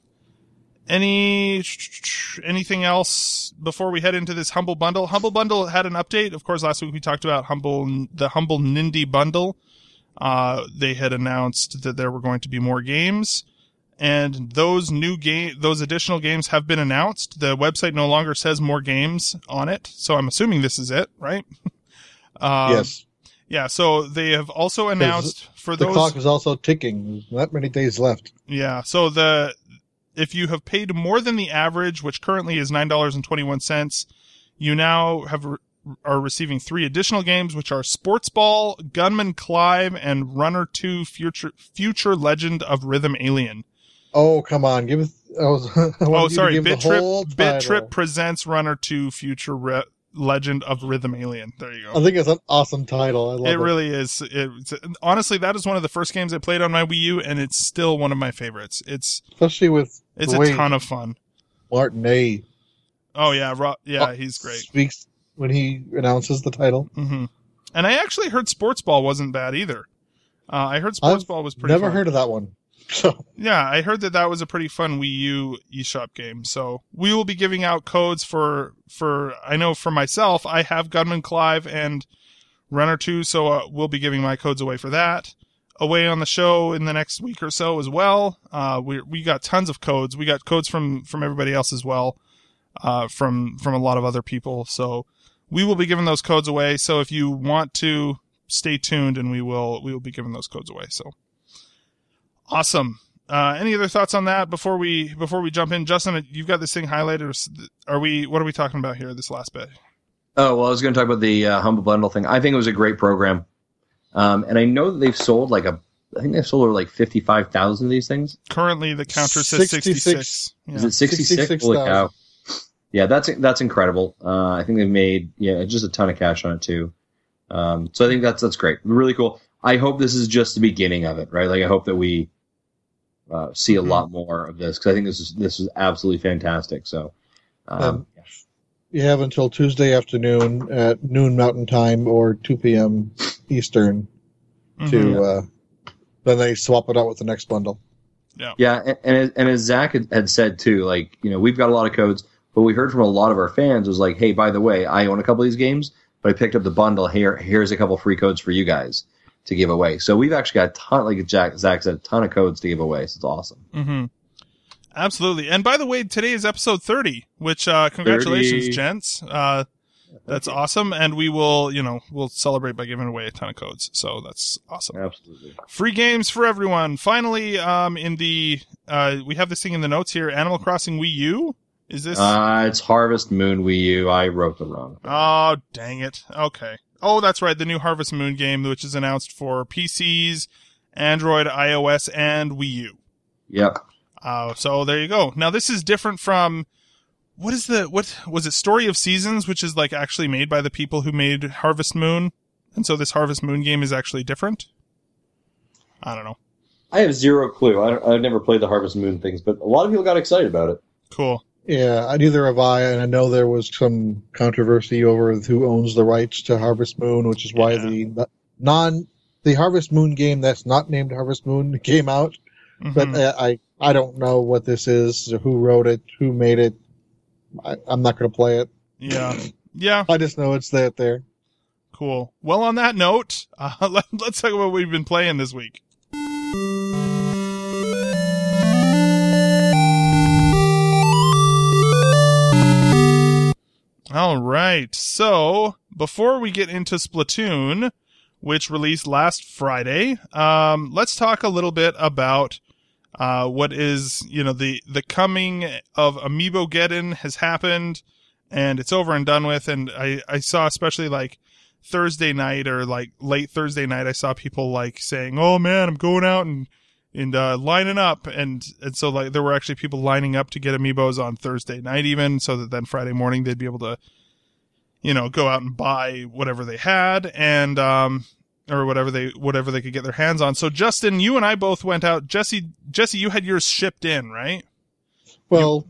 Any, anything else before we head into this Humble Bundle? Humble Bundle had an update. Of course, last week we talked about Humble, the Humble Nindy Bundle. Uh, they had announced that there were going to be more games. And those new game, those additional games have been announced. The website no longer says more games on it, so I'm assuming this is it, right? um, Yes. Yeah. So they have also announced for the those. clock is also ticking. There's not many days left. Yeah. So the if you have paid more than the average, which currently is nine dollars and twenty one cents, you now have re- are receiving three additional games, which are Sports Ball, Gunman Clive, and Runner Two: Future Future Legend of Rhythm Alien. Oh, come on. Give us. I was, I Oh, wanted you sorry. to give Bit the whole Trip, Bit title. Trip presents Runner Two: Future Re- Legend of Rhythm Alien. There you I go. think it's an awesome title. I love it. It really is. It's, honestly, that is one of the first games I played on my Wii U, and it's still one of my favorites. It's Especially with it's the a way ton of fun. Martin A. Oh yeah, Ro- yeah, uh, he's great. Speaks when he announces the title. hmm And I actually heard Sports Ball wasn't bad either. Uh, I heard Sports I've Ball was pretty. Never fun. heard of that one. So Yeah, I heard that that was a pretty fun Wii U eShop game. So we will be giving out codes for, for, I know for myself, I have Gunman Clive and Runner two, so uh, we'll be giving my codes away for that. Away on the show in the next week or so as well. Uh, we, we got tons of codes. We got codes from, from everybody else as well, uh, from, from a lot of other people. So we will be giving those codes away. So if you want to, stay tuned and we will, we will be giving those codes away. So. Awesome. Uh, any other thoughts on that before we before we jump in? Justin, you've got this thing highlighted. Are we? What are we talking about here? This last bit. Oh, well, I was going to talk about the uh, Humble Bundle thing. I think it was a great program, um, and I know that they've sold like a. I think they've sold over like fifty-five thousand of these things. Currently, the counter says sixty-six. sixty-six. Yeah. Is it sixty-six? sixty-six Holy cow! Yeah, that's that's incredible. Uh, I think they've made yeah just a ton of cash on it too. Um, so I think that's that's great, really cool. I hope this is just the beginning of it, right? Like I hope that we. Uh, see a mm-hmm. lot more of this because I think this is this is absolutely fantastic. So, um, um, you have until Tuesday afternoon at noon Mountain Time or two p.m. Eastern to Mhm. uh, then they swap it out with the next bundle. Yeah, and, and, as- and as Zach had, had said too, like, you know, we've got a lot of codes, but we heard from a lot of our fans was like, hey, by the way, I own a couple of these games, but I picked up the bundle. Here, here's a couple free codes for you guys to give away. So we've actually got a ton, like Jack, Zach said, a ton of codes to give away. So it's awesome. Mm-hmm. Absolutely. And by the way, today is episode thirty, which, uh, congratulations, thirty. gents. Uh, that's awesome. And we will, you know, we'll celebrate by giving away a ton of codes. So that's awesome. Absolutely. Free games for everyone. Finally, um, in the, uh, we have this thing in the notes here, Animal Crossing Wii U. Is this? Uh, it's Harvest Moon Wii U. I wrote the wrong thing. Oh, dang it. Okay. Oh, that's right. The new Harvest Moon game, which is announced for P Cs, Android, iOS, and Wii U. Yep. Uh, so there you go. Now this is different from, what is the, what was it? Story of Seasons, which is like actually made by the people who made Harvest Moon. And so this Harvest Moon game is actually different. I don't know. I have zero clue. I, I've never played the Harvest Moon things, but a lot of people got excited about it. Cool. Yeah, neither have I, and I know there was some controversy over who owns the rights to Harvest Moon, which is why Yeah. the non the Harvest Moon game that's not named Harvest Moon came out. Mhm. But uh, I I don't know what this is, or who wrote it, who made it. I, I'm not going to play it. Yeah. Yeah. I just know it's there. there. Cool. Well, on that note, uh, let, let's talk about what we've been playing this week. All right. So before we get into Splatoon, which released last Friday, um, let's talk a little bit about uh, what is, you know, the the coming of Amiibo-geddon has happened, and it's over and done with. And I I saw especially like Thursday night or like late Thursday night, I saw people like saying, "Oh man, I'm going out and and uh, lining up," and and so like there were actually people lining up to get Amiibos on Thursday night even, so that then Friday morning they'd be able to, you know, go out and buy whatever they had and um or whatever they whatever they could get their hands on. So Justin, you and I both went out. Jesse, Jesse, you had yours shipped in, right? Well,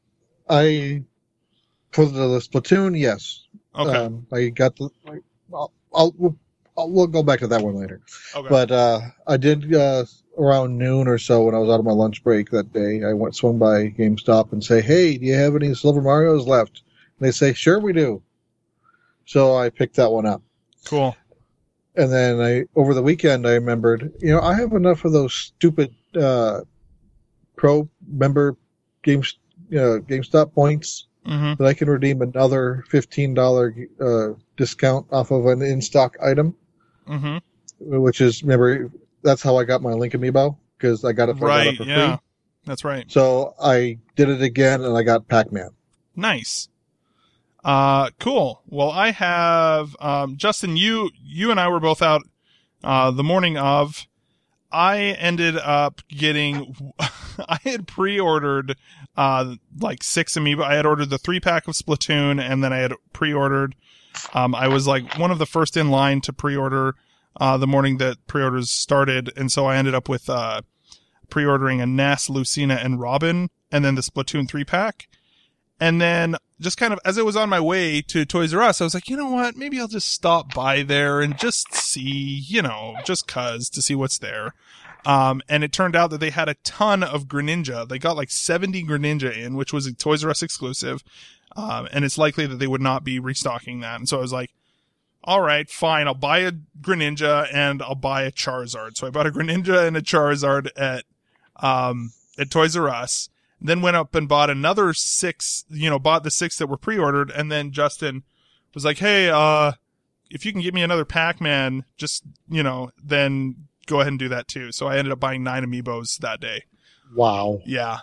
I for the Splatoon, yes. Okay. Um, I got the. I'll, I'll, we'll, I'll we'll go back to that one later. okay. But uh, I did uh, around noon or so when I was out of my lunch break that day. I went swung by GameStop and say, "Hey, do you have any Silver Marios left?" And they say, "Sure, we do." So I picked that one up. Cool. And then I over the weekend I remembered, you know, I have enough of those stupid uh, pro member games, uh, GameStop points Mm-hmm. that I can redeem another fifteen dollars uh, discount off of an in-stock item, Mm-hmm. which is, remember, that's how I got my Link Amiibo, because I got it, I got Right. it for Yeah. free. That's right. So I did it again, and I got Pac-Man. Nice. Uh, cool. Well, I have, um, Justin, you, you and I were both out, uh, the morning of. I ended up getting, I had pre-ordered, uh, like six Amiibo. I had ordered the three pack of Splatoon, and then I had pre-ordered, um, I was like one of the first in line to pre-order, uh, the morning that pre-orders started. And so I ended up with, uh, pre-ordering a Ness, Lucina, and Robin, and then the Splatoon three pack. And then just kind of as I was on my way to Toys R Us, I was like, you know what? Maybe I'll just stop by there and just see, you know, just cuz to see what's there. Um, and it turned out that they had a ton of Greninja. They got like seventy Greninja in, which was a Toys R Us exclusive. Um, and it's likely that they would not be restocking that. And so I was like, all right, fine. I'll buy a Greninja and I'll buy a Charizard. So I bought a Greninja and a Charizard at, um, at Toys R Us. Then went up and bought another six, you know, bought the six that were pre-ordered. And then Justin was like, hey, uh, if you can get me another Pac-Man, just, you know, then go ahead and do that too. So I ended up buying nine Amiibos that day. Wow. Yeah.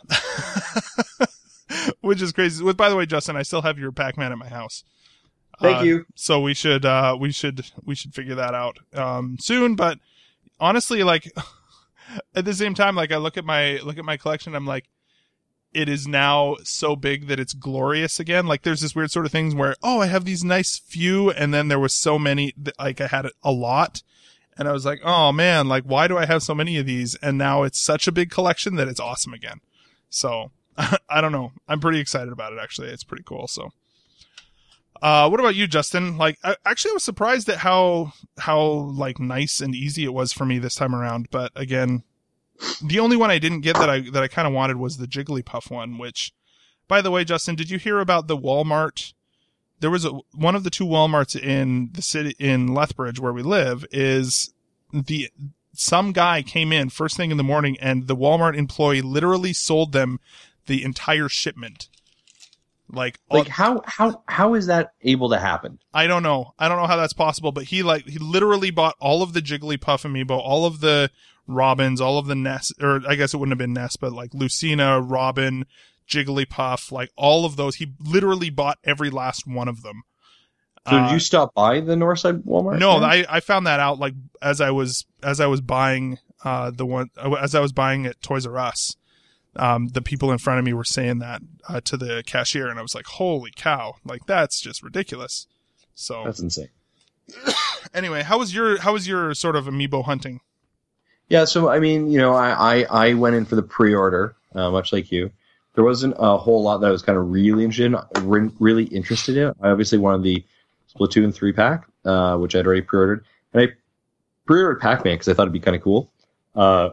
Which is crazy. With, by the way, Justin, I still have your Pac-Man at my house. Thank Uh, you. So we should, uh, we should, we should figure that out, um, soon. But honestly, like at the same time, like I look at my, look at my collection, I'm like, it is now so big that it's glorious again. Like there's this weird sort of things where, oh, I have these nice few. And then there was so many that, like I had a lot and I was like, oh man, like why do I have so many of these? And now it's such a big collection that it's awesome again. So I don't know. I'm pretty excited about it. Actually. It's pretty cool. So, Uh, what about you, Justin? Like, I, actually, I was surprised at how how like nice and easy it was for me this time around. But again, the only one I didn't get that I that I kind of wanted was the Jigglypuff one. Which, by the way, Justin, did you hear about the Walmart? There was a, one of the two Walmarts in the city in Lethbridge where we live. Is the some guy came in first thing in the morning, and the Walmart employee literally sold them the entire shipment. Like, like how how how is that able to happen? I don't know. I don't know how that's possible, but he like he literally bought all of the Jigglypuff amiibo, all of the Robins, all of the Ness, or I guess it wouldn't have been Ness, but like Lucina, Robin, Jigglypuff, like all of those. He literally bought every last one of them. So uh, did you stop by the Northside Walmart? No, then? I I found that out like as I was as I was buying uh the one as I was buying at Toys R Us. Um, the people in front of me were saying that uh, to the cashier, and I was like, "Holy cow! Like that's just ridiculous." So that's insane. Anyway, how was your how was your sort of amiibo hunting? Yeah, so I mean, you know, I I, I went in for the pre-order, uh, much like you. There wasn't a whole lot that I was kind of really interested in. Re- really interested in. I obviously wanted the Splatoon three pack, uh, which I'd already pre-ordered, and I pre-ordered Pac-Man because I thought it'd be kind of cool. Uh,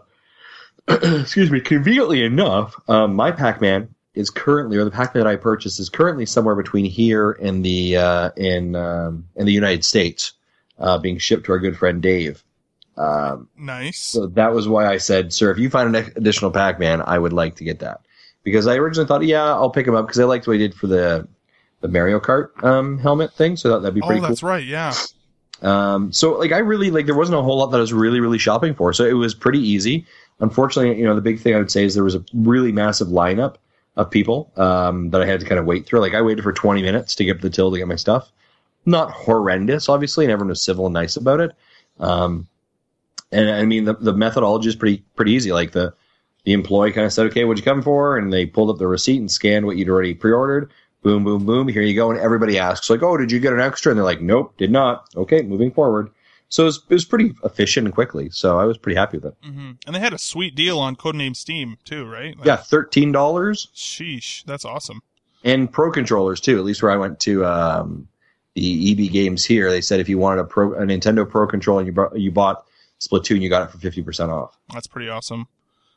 excuse me, conveniently enough, um, my Pac-Man is currently, or the Pac-Man that I purchased is currently somewhere between here and the uh, in um, in the United States, uh, being shipped to our good friend Dave. Um, nice. So that was why I said, sir, if you find an additional Pac-Man, I would like to get that, because I originally thought, yeah, I'll pick him up because I liked what he did for the the Mario Kart um, helmet thing, so that, that'd be pretty cool. Oh, that's cool. Right, yeah. Um, so like I really like there wasn't a whole lot that I was really really shopping for, so it was pretty easy. Unfortunately, you know, the big thing I would say is there was a really massive lineup of people um, that I had to kind of wait through. Like I waited for twenty minutes to get up the till to get my stuff. Not horrendous, obviously, and everyone was civil and nice about it. Um, and I mean, the the methodology is pretty pretty easy. Like the the employee kind of said, "Okay, what'd you come for?" And they pulled up the receipt and scanned what you'd already pre-ordered. Boom, boom, boom. Here you go. And everybody asks, like, "Oh, did you get an extra?" And they're like, "Nope, did not." Okay, moving forward. So it was, it was pretty efficient and quickly, so I was pretty happy with it. Mm-hmm. And they had a sweet deal on Codename Steam, too, right? Like, yeah, thirteen dollars. Sheesh, that's awesome. And Pro Controllers, too, at least where I went to um, the E B Games here. They said if you wanted a, Pro, a Nintendo Pro Controller and you, brought, you bought Splatoon, you got it for fifty percent off. That's pretty awesome.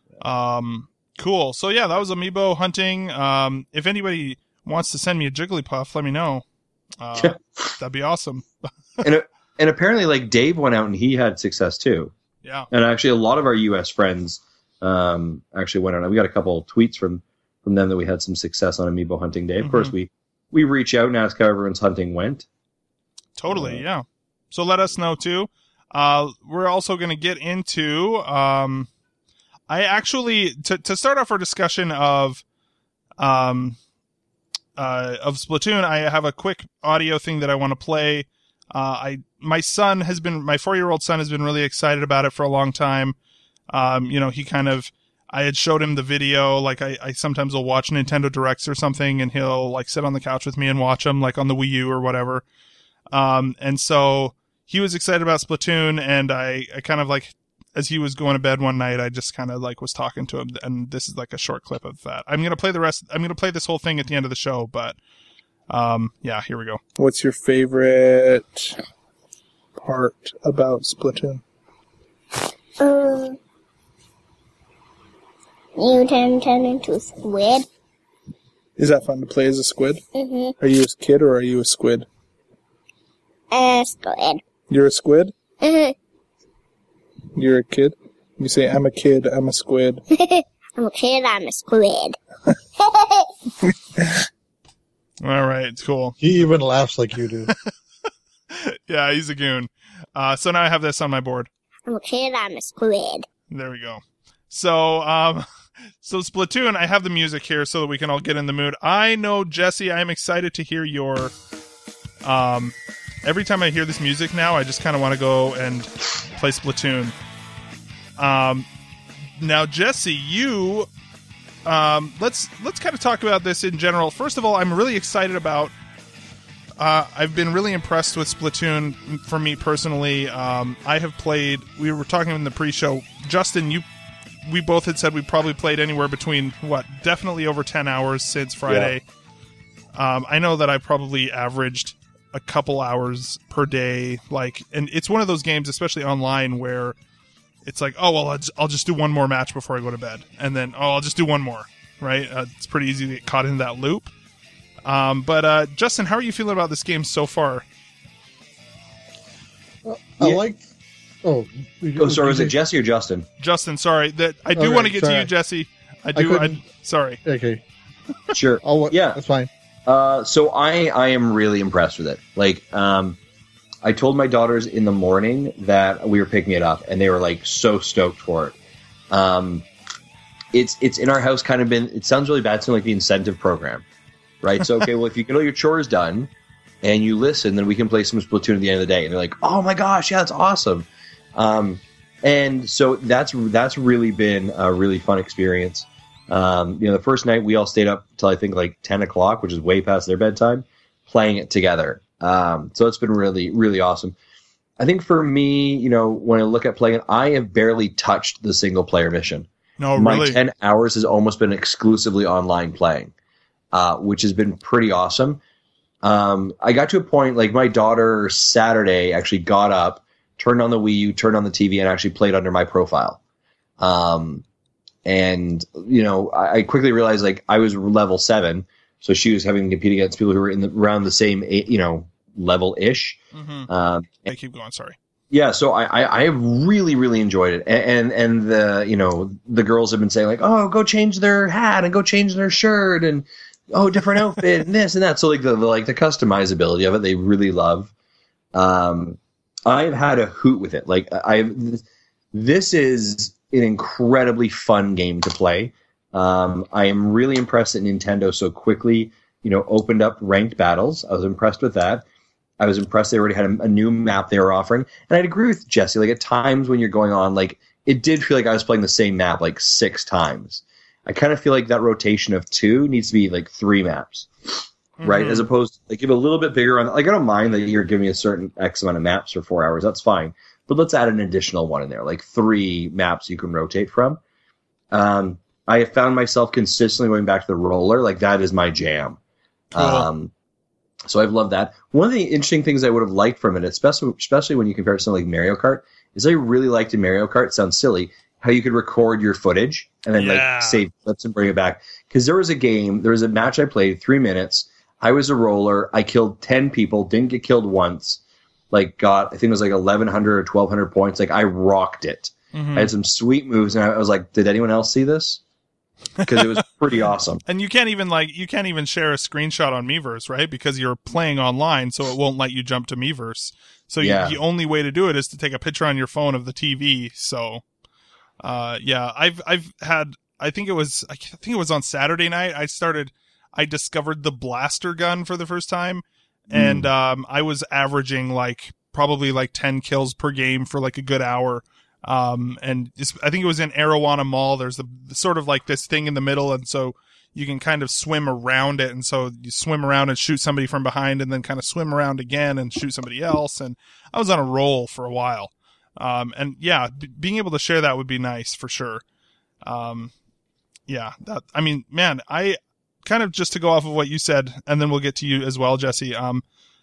Um, cool. So, yeah, that was Amiibo hunting. Um, if anybody wants to send me a Jigglypuff, let me know. Uh, that'd be awesome. and it, And apparently, like, Dave went out and he had success, too. Yeah. And actually, a lot of our U S friends um, actually went out. We got a couple of tweets from, from them that we had some success on Amiibo Hunting Day. Of mm-hmm. course, we, we reach out and ask how everyone's hunting went. Totally, uh, yeah. So let us know, too. Uh, we're also going to get into... Um, I actually... To, to start off our discussion of... Um, uh, of Splatoon, I have a quick audio thing that I want to play. Uh, I, my son has been, my four-year-old son has been really excited about it for a long time. Um, you know, he kind of, I had showed him the video, like I, I sometimes will watch Nintendo Directs or something and he'll like sit on the couch with me and watch them like on the Wii U or whatever. Um, and so he was excited about Splatoon and I, I kind of like, as he was going to bed one night, I just kind of like was talking to him and this is like a short clip of that. I'm going to play the rest, I'm going to play this whole thing at the end of the show, but Um, yeah, here we go. What's your favorite part about Splatoon? Um, you can turn into a squid. Is that fun to play as a squid? Mm-hmm. Are you a kid or are you a squid? A squid. You're a squid? Mm-hmm. You're a kid? You say, I'm a kid, I'm a squid. I'm a kid, I'm a squid. All right, cool. He even laughs like you do. Yeah, he's a goon. Uh, so now I have this on my board. I'm a kid, I'm a squid. There we go. So, um, so Splatoon, I have the music here so that we can all get in the mood. I know, Jesse, I'm excited to hear your, um, every time I hear this music now, I just kind of want to go and play Splatoon. Um, now, Jesse, you... Um, let's let's kind of talk about this in general. First of all, I'm really excited about. Uh, I've been really impressed with Splatoon. For me personally, um, I have played. We were talking in the pre-show. Justin, you, we both had said we probably played anywhere between what, definitely over ten hours since Friday. Yeah. Um, I know that I probably averaged a couple hours per day. Like, and it's one of those games, especially online, where it's like, oh, well, I'll just, I'll just do one more match before I go to bed. And then, oh, I'll just do one more, right? Uh, it's pretty easy to get caught in that loop. Um, but, uh, Justin, how are you feeling about this game so far? Uh, I Yeah. like. Oh, Oh, sorry, was it Jesse or Justin? Justin, sorry. that I do Okay, want to get to sorry. you, Jesse. I I do. I couldn't- sorry. Okay. Sure. I'll, Yeah. That's fine. Uh, so I, I am really impressed with it. Like, um, I told my daughters in the morning that we were picking it up, and they were like so stoked for it. Um, it's it's in our house kind of been. It sounds really bad, sounding like the incentive program, right? So okay, well, if you get all your chores done and you listen, then we can play some Splatoon at the end of the day. And they're like, oh my gosh, yeah, that's awesome. Um, and so that's that's really been a really fun experience. Um, you know, the first night we all stayed up till I think like ten o'clock, which is way past their bedtime, playing it together. Um, so it's been really, really awesome. I think for me, you know, when I look at playing it, I have barely touched the single player mission. No, My really. ten hours has almost been exclusively online playing, uh, which has been pretty awesome. Um, I got to a point, like my daughter Saturday actually got up, turned on the Wii U, turned on the T V, and actually played under my profile. Um, and, you know, I, I quickly realized, like, I was level seven, so she was having to compete against people who were in the, around the same, you know, level-ish. Mm-hmm. Um, I keep going. Sorry. yeah, so I, I, I have really, really enjoyed it. And, and, and the, you know, the girls have been saying, like, oh, go change their hat and go change their shirt and, oh, different outfit and this and that. So, like, the, the like the customizability of it, they really love. Um, I've had a hoot with it. Like, I've, this is an incredibly fun game to play. Um, I am really impressed that Nintendo so quickly, you know, opened up ranked battles. I was impressed with that. I was impressed they already had a, a new map they were offering. And I'd agree with Jesse. Like, at times when you're going on, like, it did feel like I was playing the same map like six times. I kind of feel like that rotation of two needs to be like three maps, right? Mhm. As opposed to, like, give a little bit bigger on, like, I don't mind that you're giving me a certain X amount of maps for four hours. That's fine. But let's add an additional one in there, like three maps you can rotate from. Um, I have found myself consistently going back to the roller. Like, that is my jam. Cool. Um, so I've loved that. One of the interesting things I would have liked from it, especially especially when you compare it to something like Mario Kart, is I really liked in Mario Kart, it sounds silly, how you could record your footage and then Yeah. like save clips and bring it back. Because there was a game, there was a match I played, three minutes. I was a roller. I killed ten people, didn't get killed once. Like, got, I think it was like eleven hundred or twelve hundred points. Like, I rocked it. Mhm. I had some sweet moves, and I was like, did anyone else see this? Because it was pretty awesome. And you can't even like you can't even share a screenshot on Miiverse, right? Because you're playing online, so it won't let you jump to Miiverse. So you, Yeah. the only way to do it is to take a picture on your phone of the T V. So, uh, yeah, I've I've had I think it was I think it was on Saturday night. I started I discovered the blaster gun for the first time, and um, I was averaging like probably like ten kills per game for like a good hour. Um, and it's, I think it was in Arowana Mall. There's the, the sort of like this thing in the middle, and so you can kind of swim around it. And so you swim around and shoot somebody from behind, and then kind of swim around again and shoot somebody else. And I was on a roll for a while. Um, and yeah, b- being able to share that would be nice for sure. Um, yeah, that, I mean, man, I kind of just to go off of what you said, and then we'll get to you as well, Jesse. Um,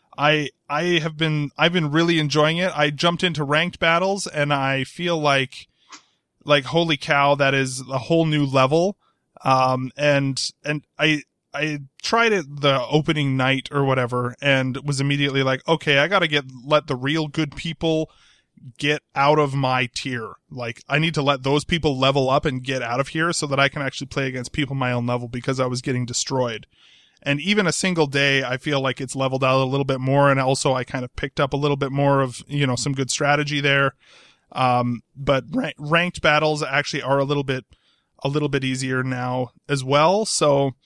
I I have been I've been really enjoying it. I jumped into ranked battles, and I feel like like holy cow, that is a whole new level. Um, and and I I tried it the opening night or whatever, and was immediately like, okay, I gotta get let the real good people get out of my tier. Like, I need to let those people level up and get out of here so that I can actually play against people my own level, because I was getting destroyed. And even a single day, I feel like it's leveled out a little bit more. And also I kind of picked up a little bit more of, you know, some good strategy there. Um, but ra- ranked battles actually are a little bit, a little bit easier now as well. So,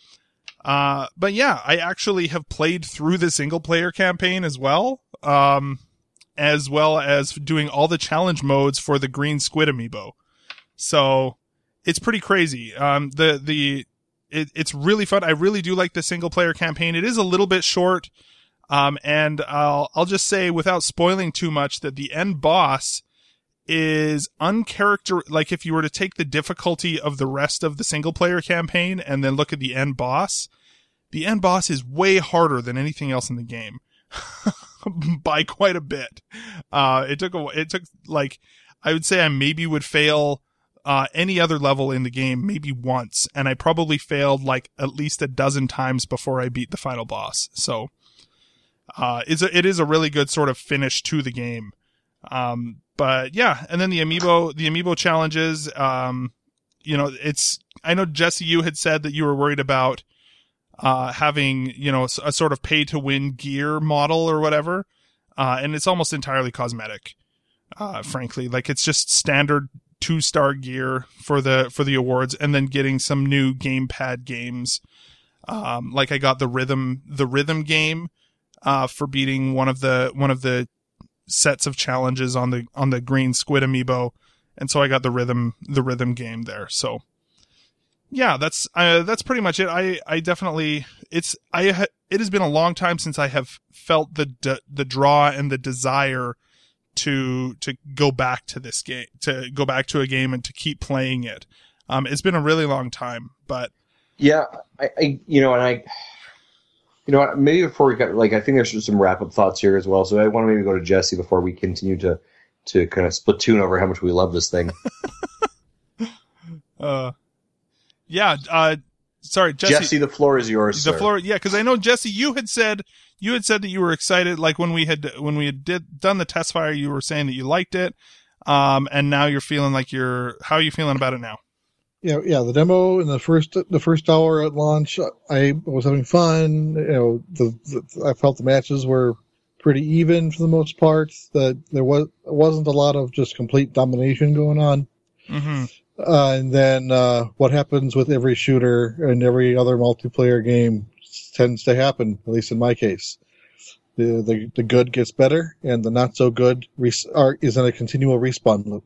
uh, but yeah, I actually have played through the single player campaign as well. Um, as well as doing all the challenge modes for the green squid amiibo. So it's pretty crazy. Um, the, the, It, it's really fun. I really do like the single player campaign. It is a little bit short. Um, and I'll, I'll just say without spoiling too much that the end boss is uncharacter, like if you were to take the difficulty of the rest of the single player campaign and then look at the end boss, the end boss is way harder than anything else in the game. by quite a bit. Uh, it took a, it took like, I would say I maybe would fail, uh, any other level in the game maybe once. And I probably failed like at least a dozen times before I beat the final boss. So, uh, it's a, it is a really good sort of finish to the game. Um, but yeah. And then the amiibo, the amiibo challenges, um, you know, it's, I know Jesse, you had said that you were worried about, uh, having, you know, a sort of pay to win gear model or whatever. Uh, and it's almost entirely cosmetic, uh, frankly. Like, it's just standard two star gear for the, for the awards, and then getting some new gamepad games. Um, like I got the rhythm, the rhythm game, uh, for beating one of the, one of the sets of challenges on the, on the green squid amiibo. And so I got the rhythm, the rhythm game there. So, yeah, that's uh, that's pretty much it. I, I definitely it's I ha, it has been a long time since I have felt the de, the draw and the desire to to go back to this game, to go back to a game and to keep playing it. Um, it's been a really long time, but yeah, I, I you know, and I, you know, maybe before we got like I think there's some wrap up thoughts here as well. So I want to maybe go to Jesse before we continue to to kind of splatoon over how much we love this thing. uh. Yeah, uh, sorry, Jesse. Jesse, the floor is yours. The sir. floor, yeah, because I know Jesse, you had said you had said that you were excited, like when we had when we had did done the test fire, you were saying that you liked it, um, and now you're feeling like you're. How are you feeling about it now? Yeah, yeah. The demo in the first the first hour at launch, I was having fun. You know, the, the I felt the matches were pretty even for the most part. That there was wasn't a lot of just complete domination going on. Mm-hmm. Uh, and then uh, what happens with every shooter and every other multiplayer game tends to happen, at least in my case. The the, the good gets better, and the not so good res- are, is in a continual respawn loop.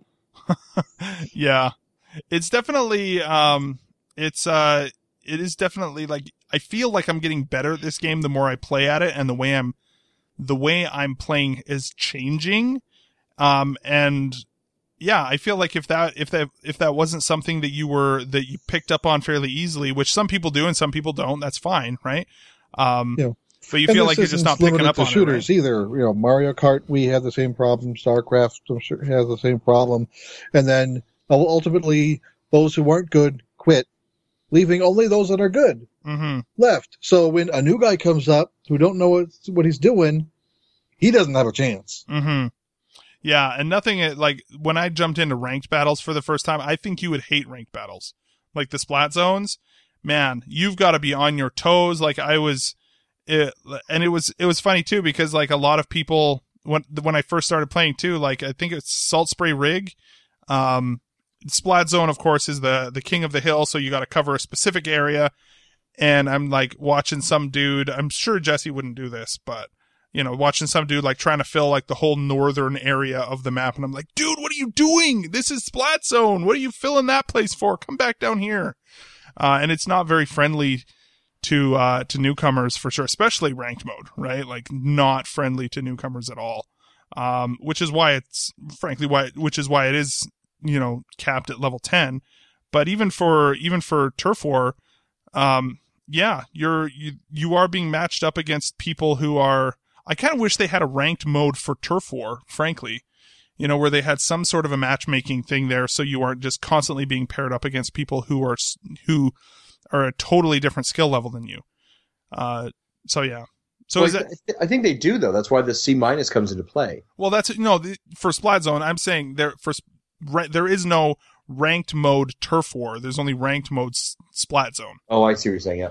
Yeah, it's definitely um, it's uh, it is definitely like I feel like I'm getting better at this game the more I play at it, and the way I'm the way I'm playing is changing, um, and. Yeah, I feel like if that if that if that wasn't something that you were that you picked up on fairly easily, which some people do and some people don't, that's fine, right? Um, yeah. But you feel like you're just not picking up to on shooters it, right? either. You know, Mario Kart, we had the same problem. StarCraft I'm sure has the same problem, and then ultimately those who weren't good quit, leaving only those that are good mm-hmm. left. So when a new guy comes up who don't know what, what he's doing, he doesn't have a chance. Mm-hmm. Yeah, and nothing, like, when I jumped into ranked battles for the first time, I think you would hate ranked battles. Like, the splat zones, man, you've got to be on your toes. Like, I was, it, and it was, it was funny, too, because, like, a lot of people, when when I first started playing, too, like, I think it's Salt Spray Rig, um, splat zone, of course, is the, the king of the hill, so you got to cover a specific area, and I'm, like, watching some dude, I'm sure Jesse wouldn't do this, but... You know, watching some dude like trying to fill like the whole northern area of the map. And I'm like, dude, what are you doing? This is Splat Zone. What are you filling that place for? Come back down here. Uh, and it's not very friendly to, uh, to newcomers for sure, especially ranked mode, right? Like not friendly to newcomers at all. Um, which is why it's frankly why, which is why it is, you know, capped at level ten. But even for, even for Turf War, um, yeah, you're, you, you are being matched up against people who are, I kind of wish they had a ranked mode for Turf War, frankly, you know, where they had some sort of a matchmaking thing there, so you aren't just constantly being paired up against people who are who are a totally different skill level than you. Uh, so yeah. So well, is that? I, th- I think they do though. That's why the C minus comes into play. Well, that's no the, for Splat Zone. I'm saying there for ra- there is no ranked mode Turf War. There's only ranked mode s- Splat Zone. Oh, I see what you're saying. Yeah.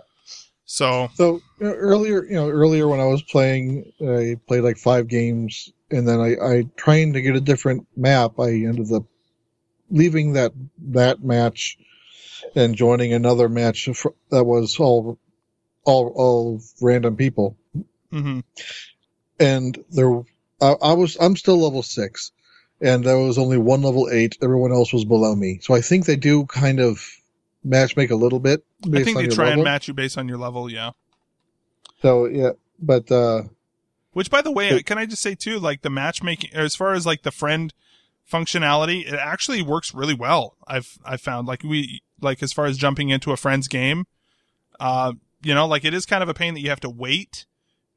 So, so you know, earlier, you know, earlier when I was playing, I played like five games, and then I, I trying to get a different map. I ended up leaving that that match and joining another match that was all all all random people. mm-hmm. And there, I, I was I'm still level six, and there was only one level eight. Everyone else was below me. So I think they do kind of match make a little bit. I think they try level. and match you based on your level, yeah. So yeah, but uh, which, by the way, it, can I just say too, like the matchmaking, as far as like the friend functionality, it actually works really well. I've I've found like we like as far as jumping into a friend's game, uh, you know, like it is kind of a pain that you have to wait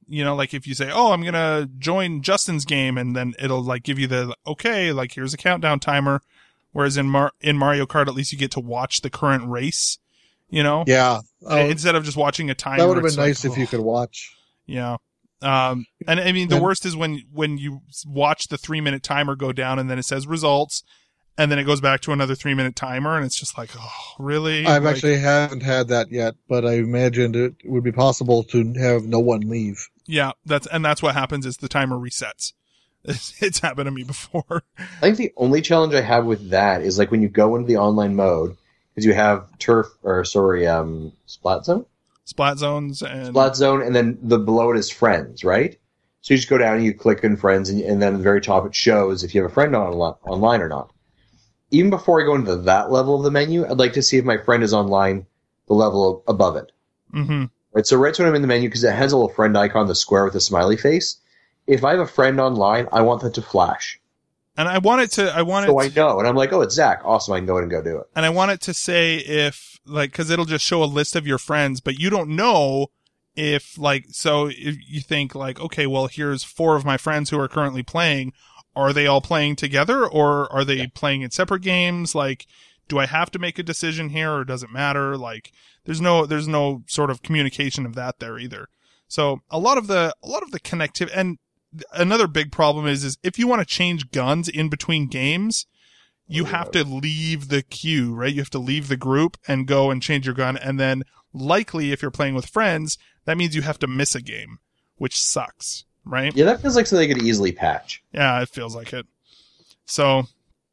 You know, like if you say, oh, I'm going to join Justin's game, and then it'll like give you the, okay, like here's a countdown timer. Whereas in Mar- in Mario Kart, at least you get to watch the current race, you know? Yeah. Um, Instead of just watching a timer. that would have been it's nice like, if you oh. could watch. Yeah. Um, and I mean, the And- worst is when, when you watch the three minute timer go down and then it says results, and then it goes back to another three minute timer, and it's just like, oh, really? I've Like, actually haven't had that yet, but I imagined it would be possible to have no one leave. yeah, that's, and that's what happens is the timer resets. It's, it's happened to me before. I think the only challenge I have with that is like when you go into the online mode, because you have turf or sorry, um, Splat Zone, Splat zones and Splat Zone, and then the below it is friends, right? So you just go down and you click on friends, and, and then at the very top it shows if you have a friend on online or not. Even before I go into that level of the menu, I'd like to see if my friend is online, the level above it. mm-hmm. Right, so right when I'm in the menu, because it has a little friend icon, the square with a smiley face. If I have a friend online, I want that to flash. And I want it to, I want So it I to, know, and I'm like, oh, it's Zach. Awesome, I can go in and go do it. and I want it to say if, like, cause it'll just show a list of your friends, but you don't know if, like, so if you think, like, okay, well, here's four of my friends who are currently playing. Are they all playing together, or are they yeah. playing in separate games? Like, do I have to make a decision here, or does it matter? Like, there's no, there's no sort of communication of that there either. So a lot of the, a lot of the connectivity, and another big problem is, is if you want to change guns in between games, you oh, have yeah. to leave the queue, right? You have to leave the group and go and change your gun. And then likely if you're playing with friends, that means you have to miss a game, which sucks. Right? Yeah, that feels like something they could easily patch. Yeah, it feels like it. So,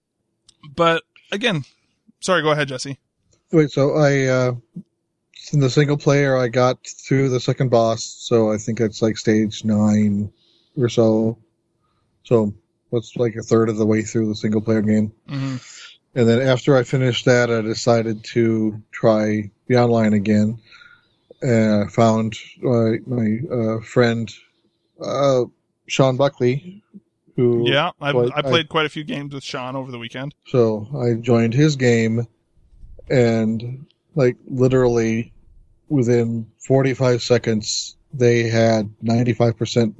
but again, sorry, go ahead, Jesse. Wait, so I, uh, in the single player, I got through the second boss, so I think it's like stage nine or so. So, that's like a third of the way through the single player game. Mm-hmm. And then after I finished that, I decided to try the online again. And I found uh, my uh, friend, Uh, Sean Buckley, who yeah, I, well, I played I, quite a few games with Sean over the weekend. So I joined his game, and like literally within forty-five seconds, they had ninety-five percent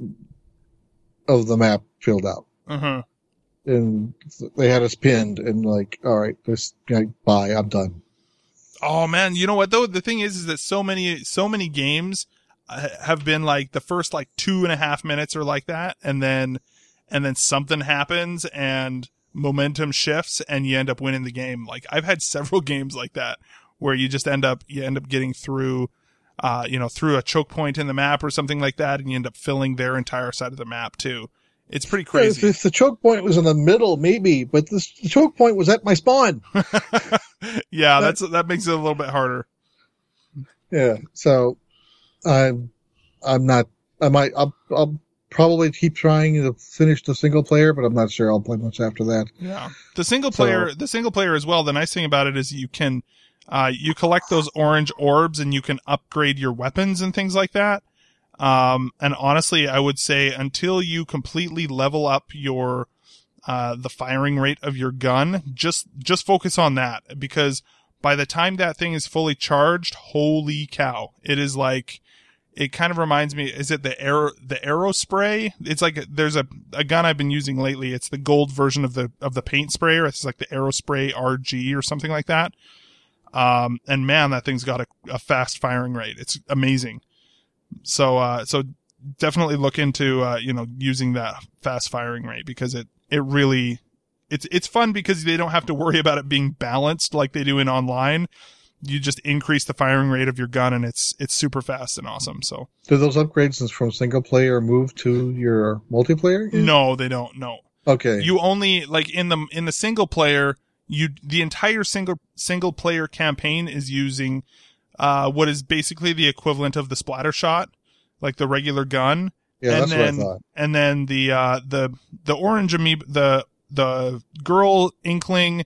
of the map filled out, uh-huh. and they had us pinned. And like, all right, this like, bye, I'm done. Oh man, you know what though? The thing is, is that so many, so many games have been like the first like two and a half minutes are like that, and then and then something happens and momentum shifts and you end up winning the game. Like I've had several games like that where you just end up you end up getting through uh you know through a choke point in the map or something like that, and you end up filling their entire side of the map too. It's pretty crazy. If, if the choke point was in the middle, maybe, but this, the choke point was at my spawn. yeah, that's that makes it a little bit harder. Yeah, so I'm, I'm not, I might, I'll, I'll probably keep trying to finish the single player, but I'm not sure I'll play much after that. Yeah. The single player, so, the single player as well, the nice thing about it is you can, uh, you collect those orange orbs and you can upgrade your weapons and things like that. Um, and honestly, I would say until you completely level up your, uh, the firing rate of your gun, just, just focus on that, because by the time that thing is fully charged, holy cow, it is like, it kind of reminds me, is it the arrow, the arrow spray? It's like, there's a, a gun I've been using lately. It's the gold version of the, of the paint sprayer. It's like the arrow spray R G or something like that. Um, and man, that thing's got a, a fast firing rate. It's amazing. So, uh, so definitely look into, uh, you know, using that fast firing rate, because it, it really, it's, it's fun because they don't have to worry about it being balanced like they do in online. You just increase the firing rate of your gun and it's, it's super fast and awesome. So do those upgrades from single player move to your multiplayer game? No, they don't. No. Okay. You only, like in the, in the single player, you, the entire single, single player campaign is using, uh, what is basically the equivalent of the splatter shot, like the regular gun. Yeah, and that's then, what I thought. And then the, uh, the, the orange amoeba, the, the girl inkling,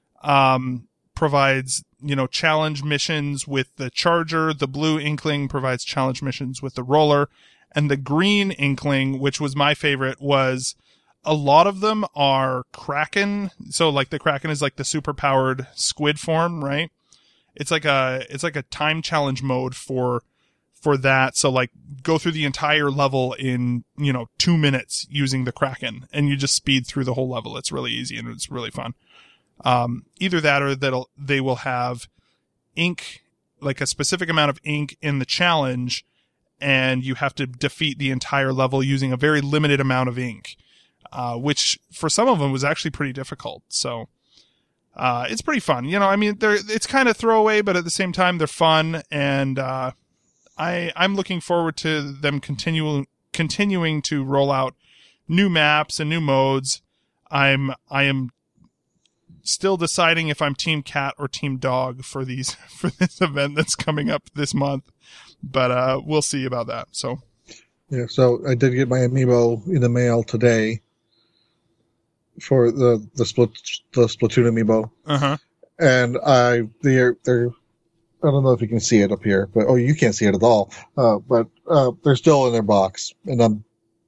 um, provides, you know, challenge missions with the charger. The blue inkling provides challenge missions with the roller, and the green inkling, which was my favorite, was a lot of them are Kraken. So like the Kraken is like the super powered squid form, right? It's like a, it's like a time challenge mode for, for that. So like go through the entire level in, you know, two minutes using the Kraken, and you just speed through the whole level. It's really easy and it's really fun. Um, either that or that'll, they will have ink, like a specific amount of ink in the challenge, and you have to defeat the entire level using a very limited amount of ink, uh, which for some of them was actually pretty difficult. So, uh, it's pretty fun. You know, I mean, they're, it's kind of throwaway, but at the same time, they're fun. And, uh, I, I'm looking forward to them continuing, continuing to roll out new maps and new modes. I'm, I am still deciding if I'm team cat or team dog for these, for this event that's coming up this month, but, uh, we'll see about that. So, yeah, so I did get my amiibo in the mail today for the, the split, the Splatoon amiibo. uh-huh. And I, they're, they're, I don't know if you can see it up here, but, oh, you can't see it at all. Uh, but, uh, they're still in their box, and I'm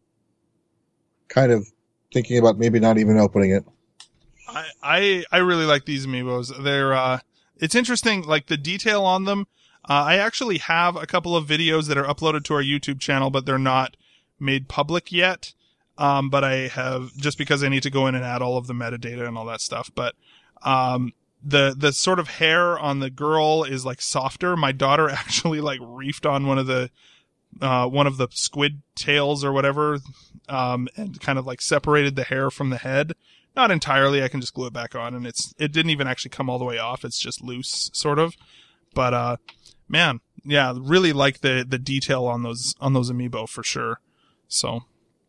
kind of thinking about maybe not even opening it. I, I, I really like these amiibos. They're, uh, it's interesting, like the detail on them. Uh, I actually have a couple of videos that are uploaded to our YouTube channel, but they're not made public yet. Um, but I have, just because I need to go in and add all of the metadata and all that stuff. But, um, the, the sort of hair on the girl is like softer. My daughter actually like reefed on one of the, uh, one of the squid tails or whatever, um, and kind of like separated the hair from the head. Not entirely. I can just glue it back on, and it's, it didn't even actually come all the way off. It's just loose, sort of. But, uh, man, yeah, really like the, the detail on those, on those amiibo for sure. So,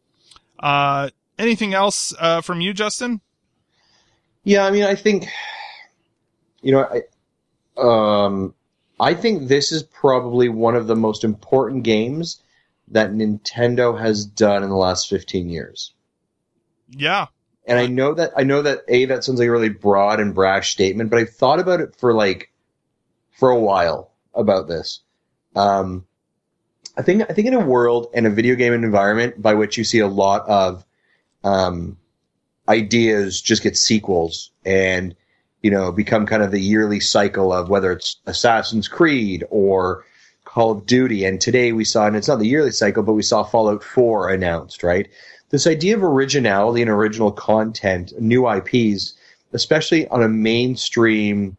uh, anything else, uh, from you, Justin? Yeah, I mean, I think, you know, I, um, I think this is probably one of the most important games that Nintendo has done in the last fifteen years. Yeah. And I know that, I know that, A, that sounds like a really broad and brash statement, but I've thought about it for like, for a while about this. Um, I think, I think in a world and a video game environment by which you see a lot of, um, ideas just get sequels and, you know, become kind of the yearly cycle of whether it's Assassin's Creed or Call of Duty. And today we saw, and it's not the yearly cycle, but we saw Fallout four announced, right? This idea of originality and original content, new I Ps, especially on a mainstream,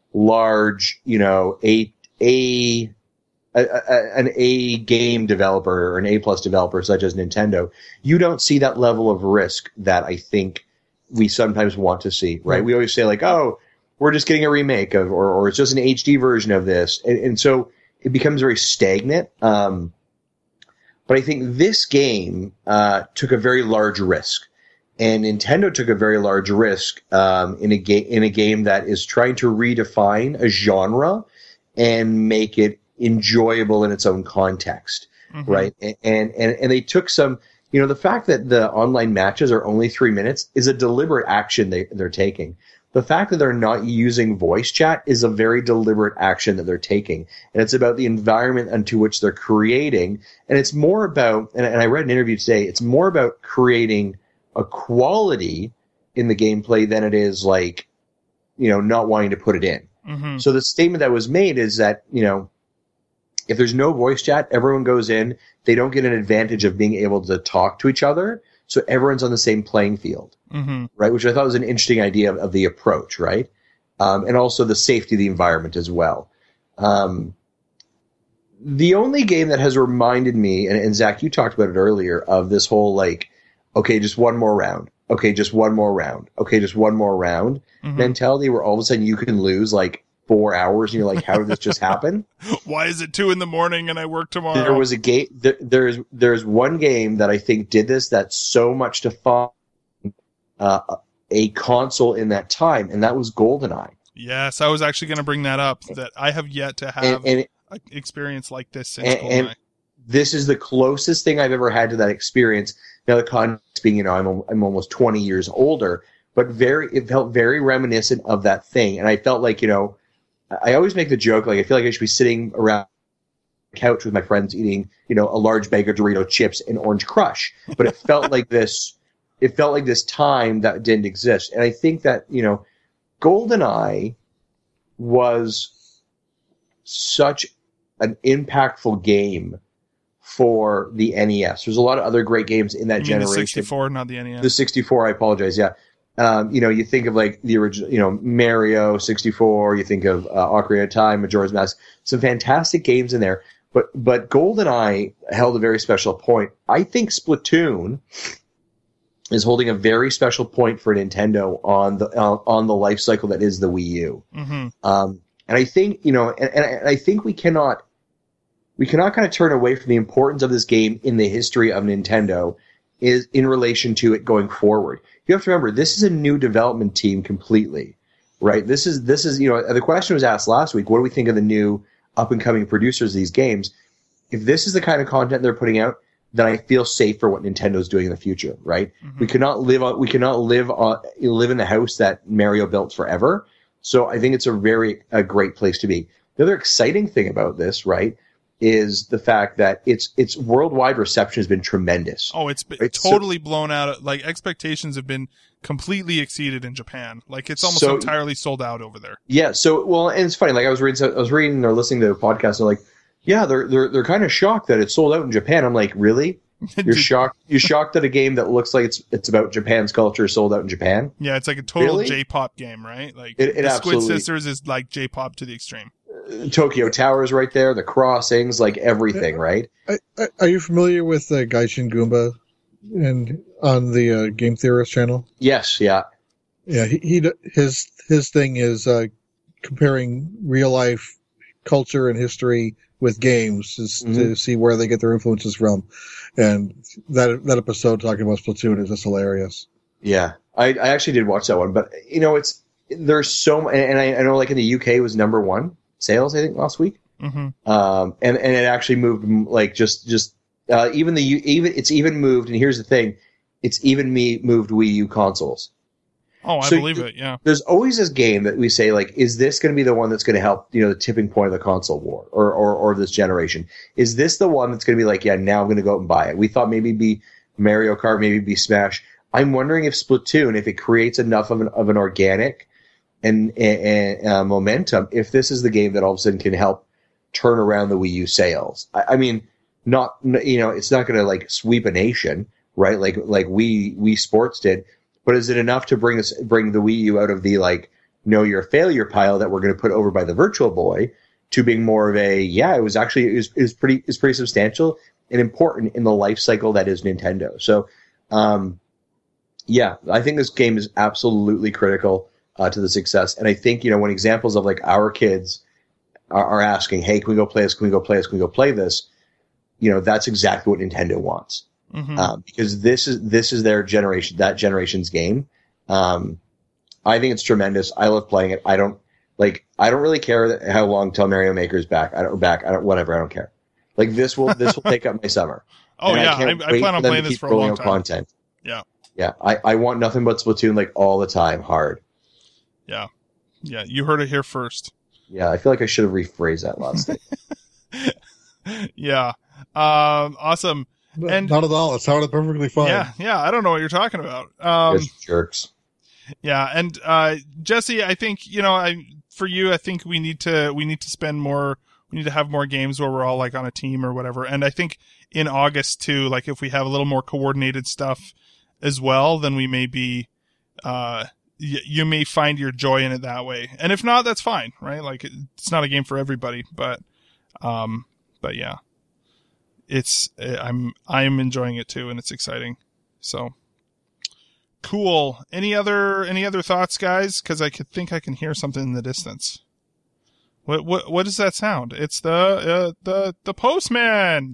large, you know, a a, a, a an A game developer or an A plus developer such as Nintendo, you don't see that level of risk that I think we sometimes want to see, right? Mm-hmm. We always say like, oh, we're just getting a remake of, or, or it's just an H D version of this. And, and so it becomes very stagnant. Um, But I think this game uh, took a very large risk, and Nintendo took a very large risk um, in a game in a game that is trying to redefine a genre and make it enjoyable in its own context, mm-hmm. right? And, and and they took some, you know, the fact that the online matches are only three minutes is a deliberate action they they're taking. The fact that they're not using voice chat is a very deliberate action that they're taking. And it's about the environment into which they're creating. And it's more about, and, and I read an interview today, it's more about creating a quality in the gameplay than it is like, you know, not wanting to put it in. Mm-hmm. So the statement that was made is that, you know, if there's no voice chat, everyone goes in, they don't get an advantage of being able to talk to each other. So everyone's on the same playing field, mm-hmm. right? Which I thought was an interesting idea of, of the approach, right? Um, and also the safety of the environment as well. Um, the only game that has reminded me, and, and Zach, you talked about it earlier, of this whole like, okay, just one more round. Okay, just one more round. Okay, just one more round mm-hmm. mentality where all of a sudden you can lose like four hours and you're like, how did this just happen? Why is it two in the morning and I work tomorrow? There was a game, there, there's, there's one game that I think did this that's so much to find uh, a console in that time, and that was GoldenEye. Yes, I was actually going to bring that up, that I have yet to have and, and an experience like this since and, GoldenEye. And this is the closest thing I've ever had to that experience. Now, the context being, you know, I'm, I'm almost twenty years older, but very, it felt very reminiscent of that thing. And I felt like, you know, I always make the joke, like, I feel like I should be sitting around the couch with my friends eating, you know, a large bag of Dorito chips and Orange Crush. But it felt like this, it felt like this time that didn't exist. And I think that, you know, GoldenEye was such an impactful game for the N E S. There's a lot of other great games in that You mean generation. the sixty-four, not the N E S. The sixty-four, I apologize, yeah. Um, you know, you think of like the original, you know, Mario sixty-four, you think of uh, Ocarina of Time, Majora's Mask, some fantastic games in there. But but GoldenEye held a very special point. I think Splatoon is holding a very special point for Nintendo on the uh, on the life cycle that is the Wii U. Mm-hmm. Um, and I think, you know, and, and I think we cannot we cannot kind of turn away from the importance of this game in the history of Nintendo is in relation to it going forward. You have to remember, this is a new development team completely, right? This is, this is, you know, the question was asked last week, what do we think of the new up-and-coming producers of these games? If this is the kind of content they're putting out, then I feel safe for what Nintendo's doing in the future, right? Mm-hmm. We cannot live on, we cannot live on, live in the house that Mario built forever. So I think it's a very, a great place to be. The other exciting thing about this, right, is the fact that its its worldwide reception has been tremendous. Oh, it's been right? totally so, blown out. Like, expectations have been completely exceeded in Japan. Like, it's almost so, entirely sold out over there. Yeah. So, well, and it's funny. Like, I was reading, I was reading or listening to a podcast, and like, yeah, they're they're they're kind of shocked that it's sold out in Japan. I'm like, really? You're shocked? You're shocked that a game that looks like it's it's about Japan's culture is sold out in Japan? Yeah, it's like a total really? J-pop game, right? Like, it, it the Squid absolutely. Sisters is like J-pop to the extreme. Tokyo Tower's right there, the crossings, like everything, right? I, I, are you familiar with uh, Gaijin Goomba and on the uh, Game Theorist channel? Yes, yeah. Yeah, he, he his his thing is uh, comparing real life culture and history with games just mm-hmm. to see where they get their influences from. And that that episode talking about Splatoon is just hilarious. Yeah, I, I actually did watch that one, but you know, it's there's so and I, I know like in the U K it was number one sales, I think, last week. Mm-hmm. Um, and, and it actually moved like just, just, uh, even the, even, it's even moved. And here's the thing. It's even me moved Wii U consoles. Oh, I so believe it. Yeah. There's always this game that we say, like, is this going to be the one that's going to help, you know, the tipping point of the console war or, or, or this generation? Is this the one that's going to be like, yeah, now I'm going to go out and buy it? We thought maybe it'd be Mario Kart, maybe it'd be Smash. I'm wondering if Splatoon, if it creates enough of an, of an organic and, and uh, momentum, if this is the game that all of a sudden can help turn around the Wii U sales. I, I mean, not, you know, it's not going to like sweep a nation, right? Like, like Wii, Wii Sports did, but is it enough to bring us, bring the Wii U out of the like, no, you're a failure pile that we're going to put over by the Virtual Boy to being more of a, yeah, it was actually, it was, it was pretty, it's pretty substantial and important in the life cycle that is Nintendo. So, um, yeah, I think this game is absolutely critical Uh, to the success. And I think, you know, when examples of like our kids are, are asking, hey, can we go play this? Can we go play this? Can we go play this? You know, that's exactly what Nintendo wants. Mm-hmm. Um, because this is, this is their generation, that generation's game. Um, I think it's tremendous. I love playing it. I don't like, I don't really care how long till Mario Maker's back. I don't back. I don't, whatever. I don't care. Like this will, this will take up my summer. and Oh yeah. I, can't I, I wait plan on for them playing to this keep for a long rolling out time. content. Yeah. Yeah. I, I want nothing but Splatoon like all the time. Hard. Yeah. Yeah. You heard it here first. Yeah. I feel like I should have rephrased that last thing. Yeah. Um, awesome. And not at all. It sounded perfectly fine. Yeah. Yeah. I don't know what you're talking about. Um, Yes, jerks. Yeah. And, uh, Jesse, I think, you know, I, for you, I think we need to, we need to spend more, we need to have more games where we're all like on a team or whatever. And I think in August too, like if we have a little more coordinated stuff as well, then we may be, uh, y- you may find your joy in it that way. And if not, that's fine, right? Like it's not a game for everybody, but, um, but yeah, it's, I'm, I'm enjoying it too. And it's exciting. So cool. Any other, any other thoughts, guys? Cause I could think I can hear something in the distance. What, what, what does that sound? It's the, uh, the, the postman.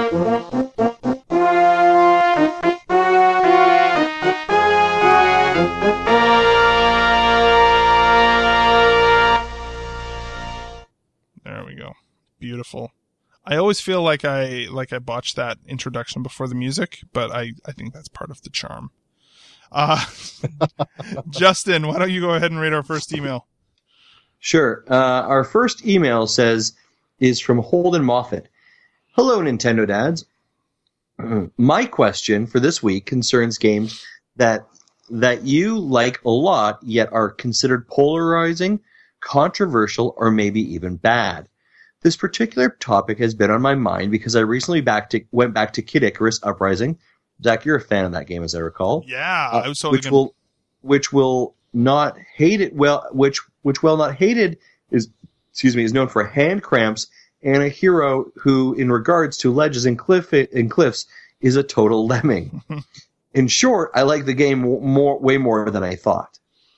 There we go. Beautiful. I always feel like I like I botched that introduction before the music, but I, I think that's part of the charm. Uh, Justin, why don't you go ahead and read our first email? Sure. Uh, our first email says is from Holden Moffat. Hello, Nintendo dads. My question for this week concerns games that that you like a lot, yet are considered polarizing, controversial, or maybe even bad. This particular topic has been on my mind because I recently back to, went back to Kid Icarus Uprising. Zach, you're a fan of that game, as I recall. Yeah, uh, I was totally which gonna... will, which will not hate it. Well, which which well not hated is, excuse me, is known for hand cramps and a hero who, in regards to ledges and cliff and cliffs, is a total lemming. In short, I like the game more, way more than I thought.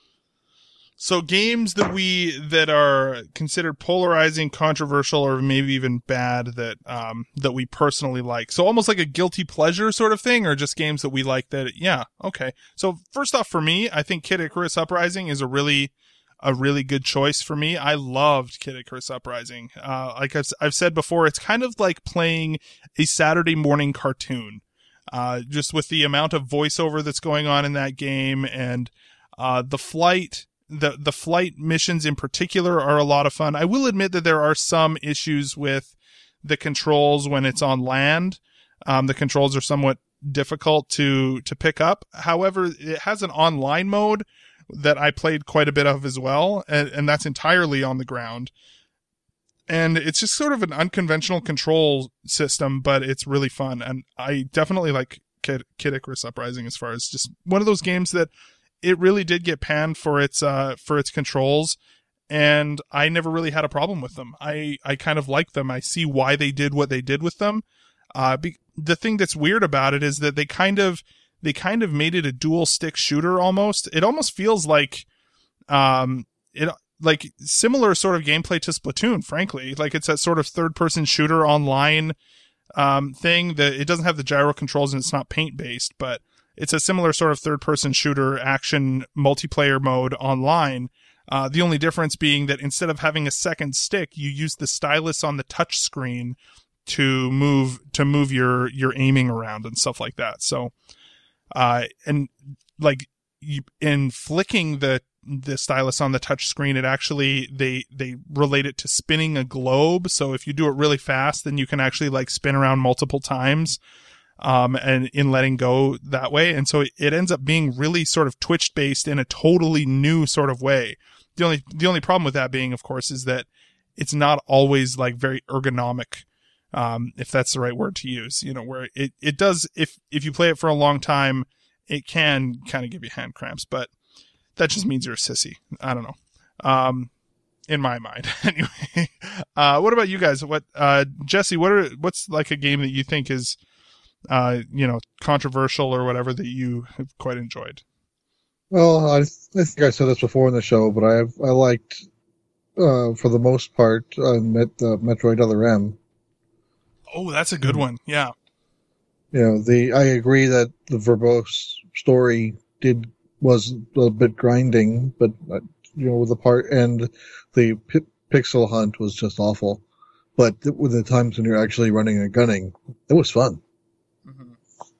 So games that we that are considered polarizing, controversial, or maybe even bad that um that we personally like. So almost like a guilty pleasure sort of thing, or just games that we like that. Yeah, okay. So first off, for me, I think Kid Icarus Uprising is a really a really good choice for me. I loved Kid Icarus Uprising. Uh, like I've I've said before, it's kind of like playing a Saturday morning cartoon. Uh, just with the amount of voiceover that's going on in that game, and uh the flight. The the flight missions in particular are a lot of fun. I will admit that there are some issues with the controls when it's on land. Um, the controls are somewhat difficult to to pick up. However, it has an online mode that I played quite a bit of as well, and, and that's entirely on the ground. And it's just sort of an unconventional control system, but it's really fun. And I definitely like Kid, Kid Icarus Uprising as far as just one of those games that it really did get panned for its uh for its controls, and I never really had a problem with them. I I kind of like them. I see why they did what they did with them. Uh, be, the thing that's weird about it is that they kind of they kind of made it a dual stick shooter almost. It almost feels like um it like similar sort of gameplay to Splatoon, frankly. Like it's that sort of third person shooter online um thing that it doesn't have the gyro controls and it's not paint based, but it's a similar sort of third-person shooter action multiplayer mode online. Uh, the only difference being that instead of having a second stick, you use the stylus on the touch screen to move to move your your aiming around and stuff like that. So, uh, and like you, in flicking the the stylus on the touch screen, it actually they they relate it to spinning a globe. So if you do it really fast, then you can actually like spin around multiple times. Um, and in letting go that way. And so it, it ends up being really sort of twitch based in a totally new sort of way. The only, the only problem with that being, of course, is that it's not always like very ergonomic. Um, if that's the right word to use, you know, where it, it does, if, if you play it for a long time, it can kind of give you hand cramps, but that just means you're a sissy. I don't know. Um, in my mind anyway. Uh, what about you guys? What, uh, Jesse, what are, what's like a game that you think is, uh, you know, controversial or whatever that you have quite enjoyed? Well, I, I think I said this before in the show, but I I liked, uh, for the most part, uh, Met, uh, Metroid Other M. Oh, that's a good one. Yeah. You know, the I agree that the verbose story did was a bit grinding, but uh, you know, with the part and the pi- pixel hunt was just awful. But th- with the times when you're actually running and gunning, it was fun. Mm-hmm.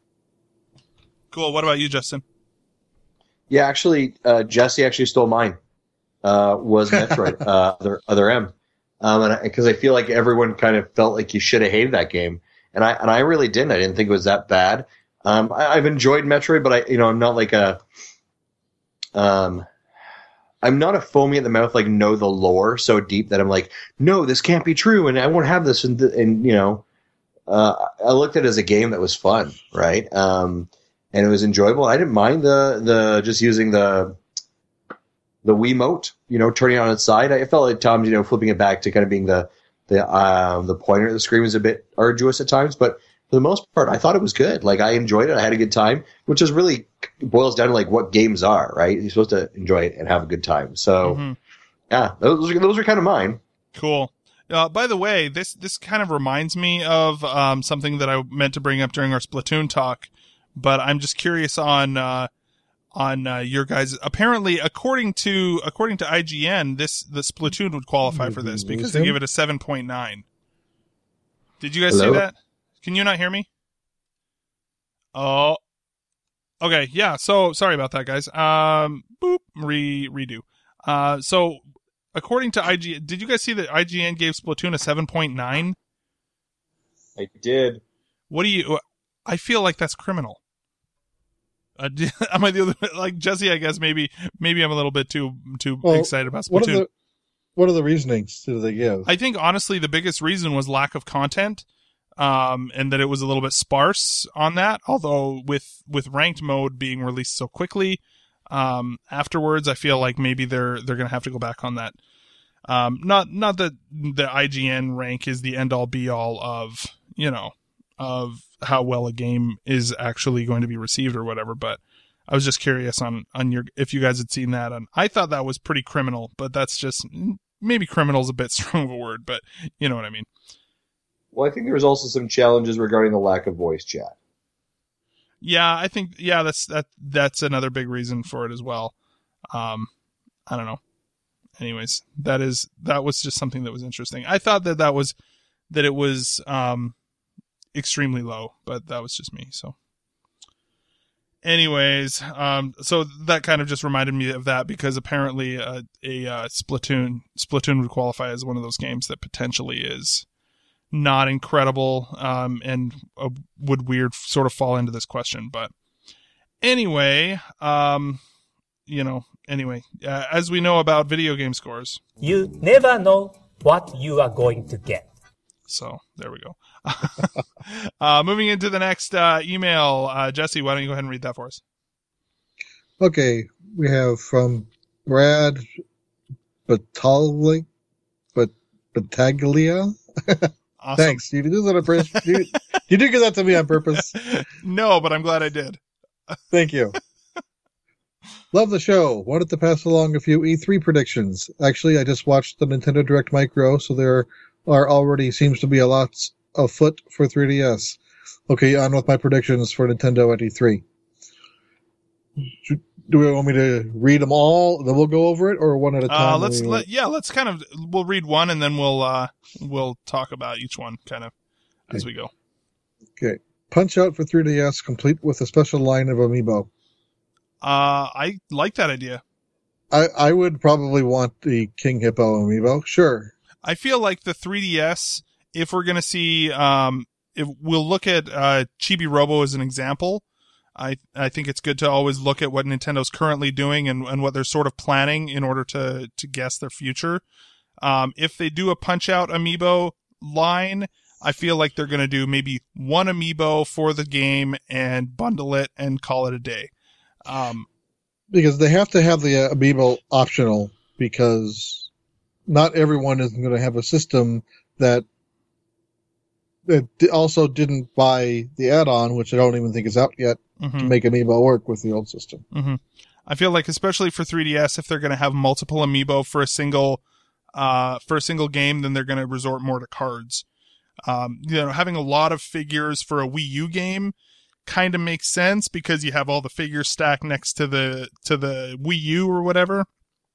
Cool. What about you, Justin? Yeah, actually, uh, Jesse actually stole mine. Uh, was Metroid uh, Other Other M, um, and because I, I feel like everyone kind of felt like you should have hated that game, and I and I really didn't. I didn't think it was that bad. Um, I, I've enjoyed Metroid, but I, you know, I'm not like a, um, I'm not a foamy at the mouth like know the lore so deep that I'm like, no, this can't be true, and I won't have this, and and you know. Uh, I looked at it as a game that was fun, right? Um, and it was enjoyable. I didn't mind the, the, just using the, the Wiimote, you know, turning it on its side. I felt at times, you know, flipping it back to kind of being the, the, um, the pointer at the screen was a bit arduous at times, but for the most part, I thought it was good. Like, I enjoyed it. I had a good time, which is really boils down to like what games are, right? You're supposed to enjoy it and have a good time. So, mm-hmm. yeah, those are, those are kind of mine. Cool. Uh, by the way, this, this kind of reminds me of, um, something that I meant to bring up during our Splatoon talk, but I'm just curious on, uh, on, uh, your guys. Apparently, according to, according to I G N, this, the Splatoon would qualify for this because they give it a seven point nine. Did you guys Hello? see that? Can you not hear me? Oh, okay. Yeah. So sorry about that, guys. Um, boop, re, redo. Uh, so, according to I G N, did you guys see that I G N gave Splatoon a seven point nine? I did. What do you... I feel like that's criminal. Uh, am I the other... Like, Jesse, I guess maybe maybe I'm a little bit too too well, excited about Splatoon. One of, the, what are the reasonings do they give? I think honestly the biggest reason was lack of content, um, and that it was a little bit sparse on that. Although with with ranked mode being released so quickly, um, afterwards, I feel like maybe they're they're gonna have to go back on that. Um, not not that the I G N rank is the end all be all of you know of how well a game is actually going to be received or whatever, but I was just curious on on your if you guys had seen that, and I thought that was pretty criminal, but that's just maybe criminal is a bit strong of a word, but you know what I mean. Well, I think there was also some challenges regarding the lack of voice chat. Yeah, I think yeah, that's that that's another big reason for it as well. Um, I don't know. Anyways, that is that was just something that was interesting. I thought that that was that it was um, extremely low, but that was just me. So, anyways, um, so that kind of just reminded me of that because apparently uh, a uh, Splatoon Splatoon would qualify as one of those games that potentially is not incredible um, and uh, would weird sort of fall into this question. But anyway, um, you know. Anyway, uh, as we know about video game scores, you never know what you are going to get. So there we go. uh, moving into the next uh, email, uh, Jesse, why don't you go ahead and read that for us? Okay, we have from Brad Bataglia. But Bataglia. Awesome. Thanks. You did that on purpose. You, you did give that to me on purpose. No, but I'm glad I did. Thank you. Love the show. Wanted to pass along a few E three predictions. Actually, I just watched the Nintendo Direct Micro, so there are already seems to be a lot afoot for three D S. Okay, on with my predictions for Nintendo at E three. Do we want me to read them all, then we'll go over it, or one at a time? Uh, let's let, yeah, let's kind of we'll read one and then we'll uh, we'll talk about each one kind of as okay. we go. Okay, Punch Out for three D S, complete with a special line of amiibo. Uh, I like that idea. I, I would probably want the King Hippo amiibo. Sure. I feel like the three D S, if we're going to see, um, if we'll look at uh, Chibi Robo as an example, I I think it's good to always look at what Nintendo's currently doing and, and what they're sort of planning in order to, to guess their future. Um, if they do a Punch-Out amiibo line, I feel like they're going to do maybe one amiibo for the game and bundle it and call it a day. Um, because they have to have the uh, amiibo optional because not everyone is going to have a system that that also didn't buy the add-on, which I don't even think is out yet, mm-hmm. to make amiibo work with the old system. Mm-hmm. I feel like, especially for three D S, if they're going to have multiple amiibo for a single uh, for a single game, then they're going to resort more to cards. Um, you know, having a lot of figures for a Wii U game kind of makes sense because you have all the figures stacked next to the to the Wii U or whatever.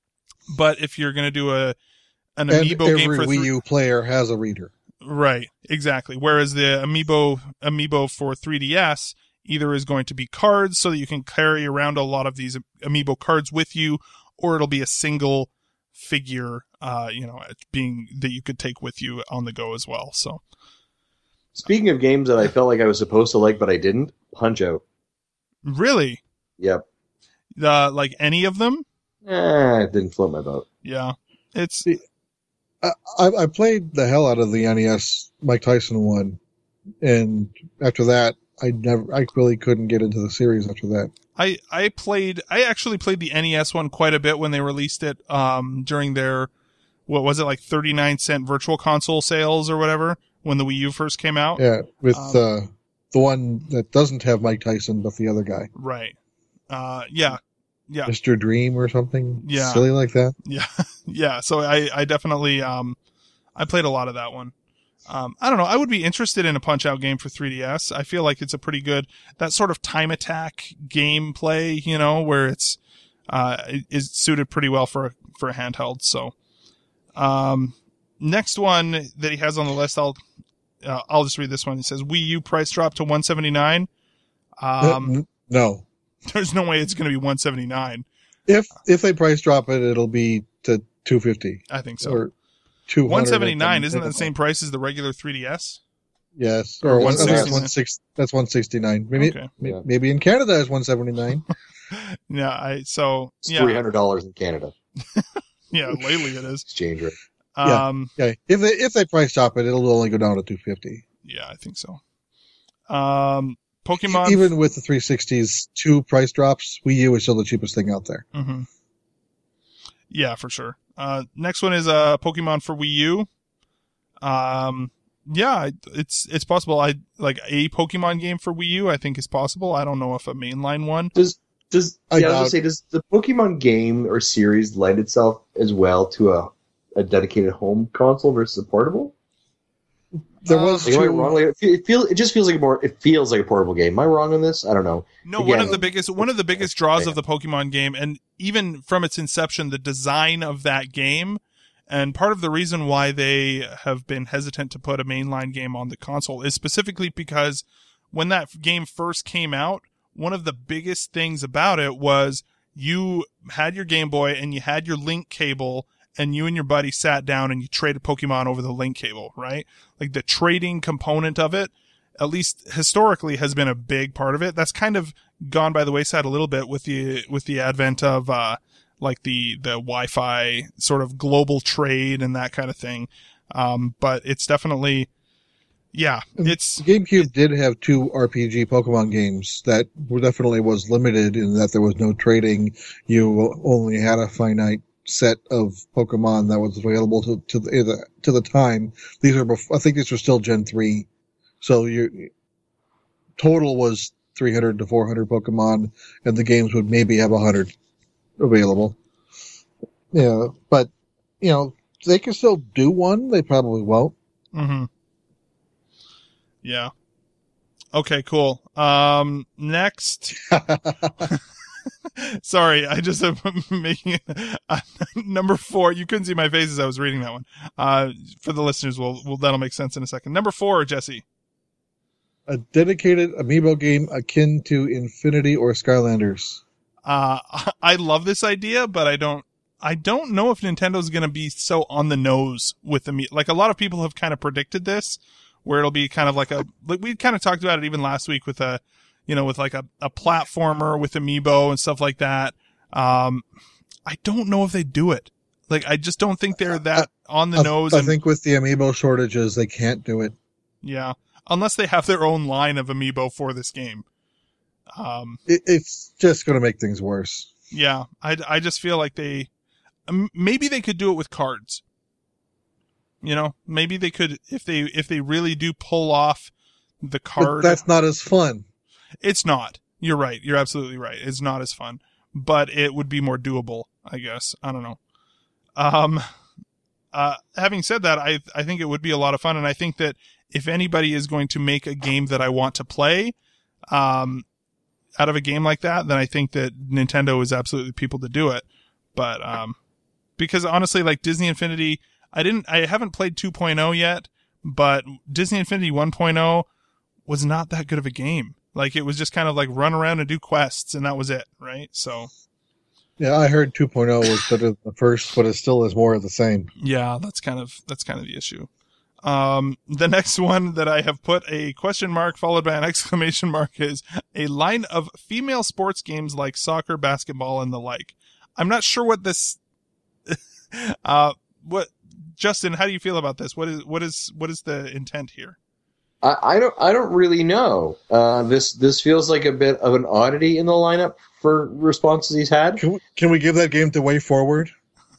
But if you're going to do a an and amiibo every game for Wii th- U player has a reader, right? Exactly. Whereas the amiibo amiibo for three D S either is going to be cards so that you can carry around a lot of these amiibo cards with you, or it'll be a single figure, uh, you know, being that you could take with you on the go as well. So. Speaking of games that I felt like I was supposed to like, but I didn't, Punch Out. Really? Yep. Uh, like any of them? Eh, it didn't float my boat. Yeah. It's. I, I played the hell out of the N E S Mike Tyson one, and after that, I never, I really couldn't get into the series after that. I, I played, I actually played the N E S one quite a bit when they released it, um, during their, what was it, like thirty-nine cent virtual console sales or whatever? When the Wii U first came out. Yeah, with um, uh, the one that doesn't have Mike Tyson, but the other guy. Right. Uh, yeah. Yeah. Mister Dream or something yeah. silly like that. Yeah. Yeah. So I, I definitely, um, I played a lot of that one. Um, I don't know. I would be interested in a Punch-Out game for three D S. I feel like it's a pretty good, that sort of time attack gameplay, you know, where it's, uh, is suited pretty well for, for a handheld. So, um, next one that he has on the list, I'll uh, I'll just read this one. It says Wii U price drop to one seventy-nine. Um, no, there's no way it's going to be one seventy-nine. If if they price drop it, it'll be to two fifty. I think so. Or two hundred. one seventy-nine isn't that the same price as the regular three D S? Yes, or, or one sixty-nine. That's one six. That's one sixty-nine. Maybe okay. maybe, maybe in Canada it's one seventy-nine. Yeah, I so it's yeah. three hundred dollars in Canada. Yeah, lately it is. Exchange rate. Yeah. Um, Yeah, if they if they price drop it, it'll only go down to two fifty. yeah, I think so. Um, Pokemon. Even with the three sixty's two price drops, Wii U is still the cheapest thing out there. Mm-hmm. Yeah, for sure. Uh, next one is uh, Pokemon for Wii U. Um, yeah, it's it's possible. I like a Pokemon game for Wii U. I think is possible. I don't know if a mainline one. Does does I yeah, I was gonna doubt- say, does the Pokemon game or series lend itself as well to a, a dedicated home console versus a portable? There Uh, was Like, am I two, wrong? Like, it feel it just feels like a more it feels like a portable game. Am I wrong on this? I don't know. No, Again, one of the biggest one of the biggest draws of the Pokemon game, and even from its inception, the design of that game, and part of the reason why they have been hesitant to put a mainline game on the console is specifically because when that game first came out, one of the biggest things about it was you had your Game Boy and you had your link cable, and you and your buddy sat down and you traded Pokemon over the link cable, right? Like the trading component of it, at least historically, has been a big part of it. That's kind of gone by the wayside a little bit with the with the advent of uh like the the Wi-Fi sort of global trade and that kind of thing. Um, but it's definitely, yeah, it's GameCube did have two R P G Pokemon games that were definitely was limited in that there was no trading. You only had a finite set of Pokemon that was available to to the to the time. These are bef- I think these were still Gen three, so your total was three hundred to four hundred Pokemon, and the games would maybe have one hundred available. Yeah, but you know they can still do one. They probably won't. Mm-hmm. Yeah. Okay, cool. Um, next. Sorry, I just am making uh, number four. You couldn't see my face as I was reading that one. Uh, for the listeners, we'll, we'll that'll make sense in a second. Number four, Jesse. A dedicated amiibo game akin to Infinity or Skylanders. Uh, I love this idea, but I don't. I don't know if Nintendo's going to be so on the nose with the me. Like a lot of people have kind of predicted this, where it'll be kind of like a. Like we kind of talked about it even last week with a, you know, with like a, a platformer with amiibo and stuff like that. Um, I don't know if they do it. Like I just don't think they're that on the I, nose. I and, think with the amiibo shortages, they can't do it. yeah, unless they have their own line of amiibo for this game. Um, it it's just going to make things worse. yeah, I, I just feel like they. Um, maybe they could do it with cards. You know, maybe they could if they if they really do pull off the But card. that's not as fun. It's not. You're right. You're absolutely right. It's not as fun, but it would be more doable, I guess. I don't know. Um, uh, having said that, I I think it would be a lot of fun, and I think that if anybody is going to make a game that I want to play, um, out of a game like that, then I think that Nintendo is absolutely people to do it. But um. Because honestly, like Disney Infinity, I didn't, I haven't played two point oh yet, but Disney Infinity one point oh was not that good of a game. Like it was just kind of like run around and do quests, and that was it, right? So, Yeah, I heard two point oh was better than the first, but it still is more of the same. yeah, that's kind of that's kind of the issue. Um, the next one that I have put a question mark followed by an exclamation mark is a line of female sports games like soccer, basketball, and the like. I'm not sure what this. uh, what Justin? How do you feel about this? What is what is what is the intent here? I, I don't. I don't really know. Uh, this this feels like a bit of an oddity in the lineup for responses he's had. Can we, can we give that game to Way Forward?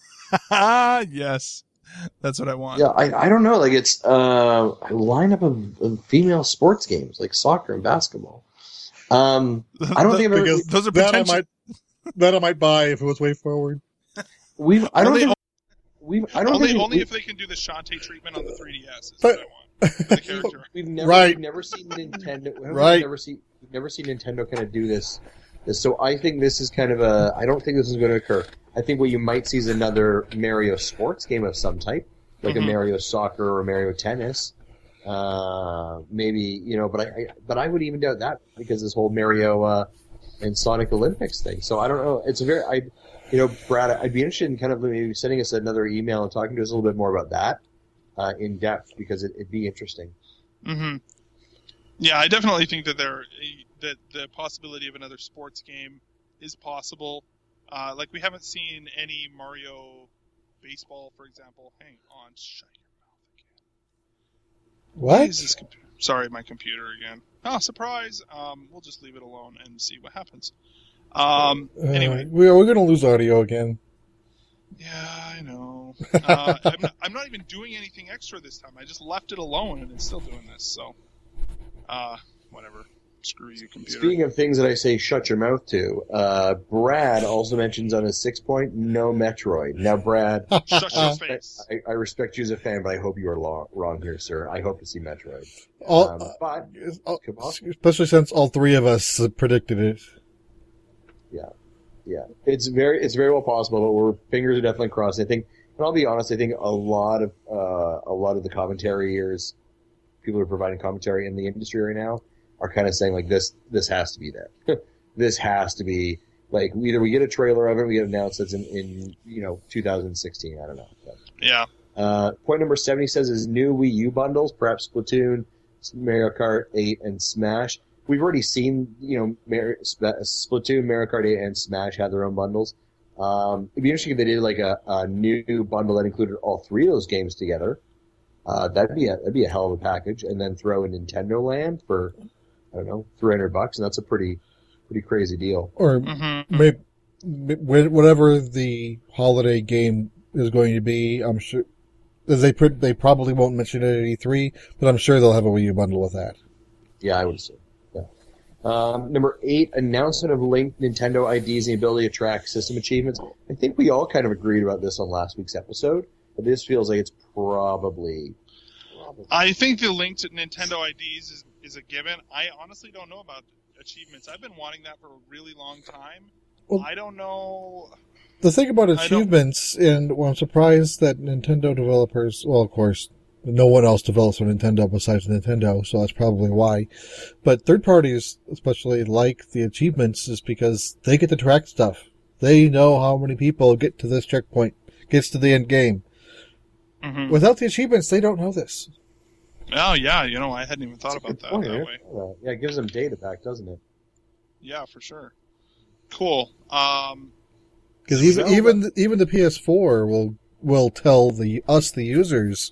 Yes, that's what I want. Yeah, I, I don't know. Like it's uh, a lineup of, of female sports games like soccer and basketball. Um, I don't think I've ever. Because Those are that I potential. might that I might buy if it was Way Forward. We've. I don't Only- think. We've. I don't only think. only we, if they can do the Shantae treatment on the three D S is But- what I want. For the character. We've never. Right. We've never seen Nintendo. We've Right. Never seen. We've never seen Nintendo kind of do this. So I think this is kind of a. I don't think this is going to occur. I think what you might see is another Mario sports game of some type, like Mhm. a Mario soccer or a Mario tennis. Uh, maybe you know, but I, I. But I would even doubt that because this whole Mario uh, and Sonic Olympics thing. So I don't know. It's a very. I. You know, Brad, I'd be interested in kind of maybe sending us another email and talking to us a little bit more about that uh, in depth because it, it'd be interesting. Mm-hmm. Yeah, I definitely think that there that the possibility of another sports game is possible. Uh, like we haven't seen any Mario baseball, for example. Hang on, shut your mouth again. What? Why is this computer? Sorry, my computer again. Oh, surprise! Um, we'll just leave it alone and see what happens. Um, Uh, anyway, we, we're going to lose audio again. yeah, I know. Uh, I'm, not, I'm not even doing anything extra this time. I just left it alone, and it's still doing this. So, uh, whatever. Screw you, computer. Speaking of things that I say shut your mouth to, uh, Brad also mentions on his six point, no Metroid. Now, Brad, Shut your face. I, I respect you as a fan, but I hope you are lo- wrong here, sir. I hope to see Metroid. All, Um, but, all- come on. especially since all three of us predicted it. Yeah, yeah, it's very, it's very well possible, but we're fingers are definitely crossed. I think, and I'll be honest, I think a lot of, uh, a lot of the commentators, people who are providing commentary in the industry right now, are kind of saying like this, this has to be that. This has to be like either we get a trailer of it, we get announced it's in, in you know two thousand sixteen. I don't know. But, Yeah. uh, point number seventy says is new Wii U bundles, perhaps Splatoon, Mario Kart eight, and Smash. We've already seen, you know, Mar- Splatoon, Mario Kart eight, and Smash have their own bundles. Um, it'd be interesting if they did like a, a new bundle that included all three of those games together. Uh, that'd be a that'd be a hell of a package, and then throw in Nintendo Land for I don't know three hundred bucks, and that's a pretty pretty crazy deal. Or Mm-hmm. maybe, whatever the holiday game is going to be, I'm sure they pr- they probably won't mention it at E three, but I'm sure they'll have a Wii U bundle with that. Yeah, I would assume. Yeah. Um, number eight, announcement of linked Nintendo I Ds and the ability to track system achievements. I think we all kind of agreed about this on last week's episode, but this feels like it's probably. probably I think the link to Nintendo I Ds is, is a given. I honestly don't know about achievements. I've been wanting that for a really long time. Well- I don't know. The thing about I don't- achievements, and well, I'm surprised that Nintendo developers, well, of course, no one else develops for Nintendo besides Nintendo, so that's probably why. But third parties, especially like the achievements, is because they get to track stuff. They know how many people get to this checkpoint, gets to the end game. Mm-hmm. Without the achievements, they don't know this. Oh, yeah, you know, I hadn't even thought That's a about good that point, that eh? way. Uh, yeah, it gives them data back, doesn't it? Yeah, for sure. Cool. Um, Because even Zelda- even even the P S four will will tell the us the users.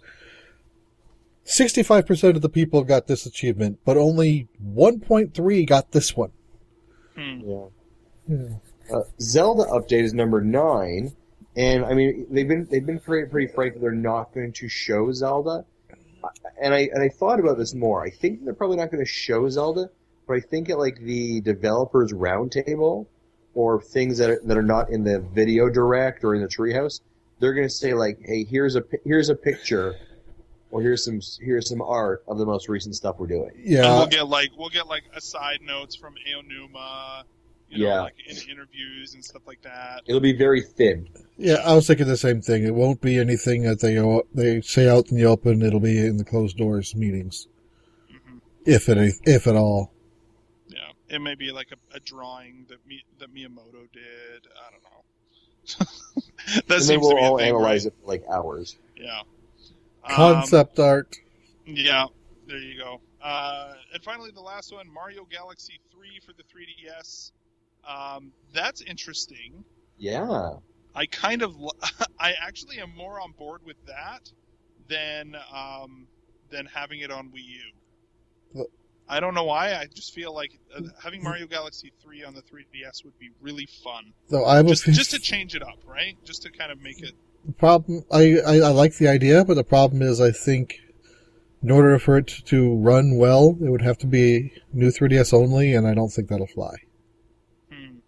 Sixty-five percent of the people got this achievement, but only one point three got this one. hmm. Yeah. Yeah. Uh, Zelda update is number nine, and I mean they've been they've been pretty pretty frank that they're not going to show Zelda, and I and I thought about this more. I think they're probably not going to show Zelda, but I think at like the developers roundtable or things that are, that are not in the video direct or in the treehouse, they're going to say like, hey, here's a pi- here's a picture, or here's some here's some art of the most recent stuff we're doing. And Yeah, we'll get like we'll get like aside notes from Aonuma, you know, Yeah. like in interviews and stuff like that. It'll be very thin. yeah. I was thinking the same thing. It won't be anything that they they say out in the open. It'll be in the closed doors meetings, hmm if it if at all. Yeah, it may be like a, a drawing that Mi- that Miyamoto did. I don't know. that And seems then we'll to be a all thing, analyze right? it for like hours. Yeah. Um, Concept art. Yeah, there you go. Uh, and finally, the last one, Mario Galaxy three for the three D S. Um, that's interesting. Yeah. I kind of, l- I actually am more on board with that than um, than having it on Wii U. Well- I don't know why. I just feel like uh, having Mario Galaxy three on the three D S would be really fun. Though I was Just, just to change it up, right? Just to kind of make it. the problem. I, I I like the idea, but the problem is, I think in order for it to run well, it would have to be new three D S only, and I don't think that'll fly. Hmm.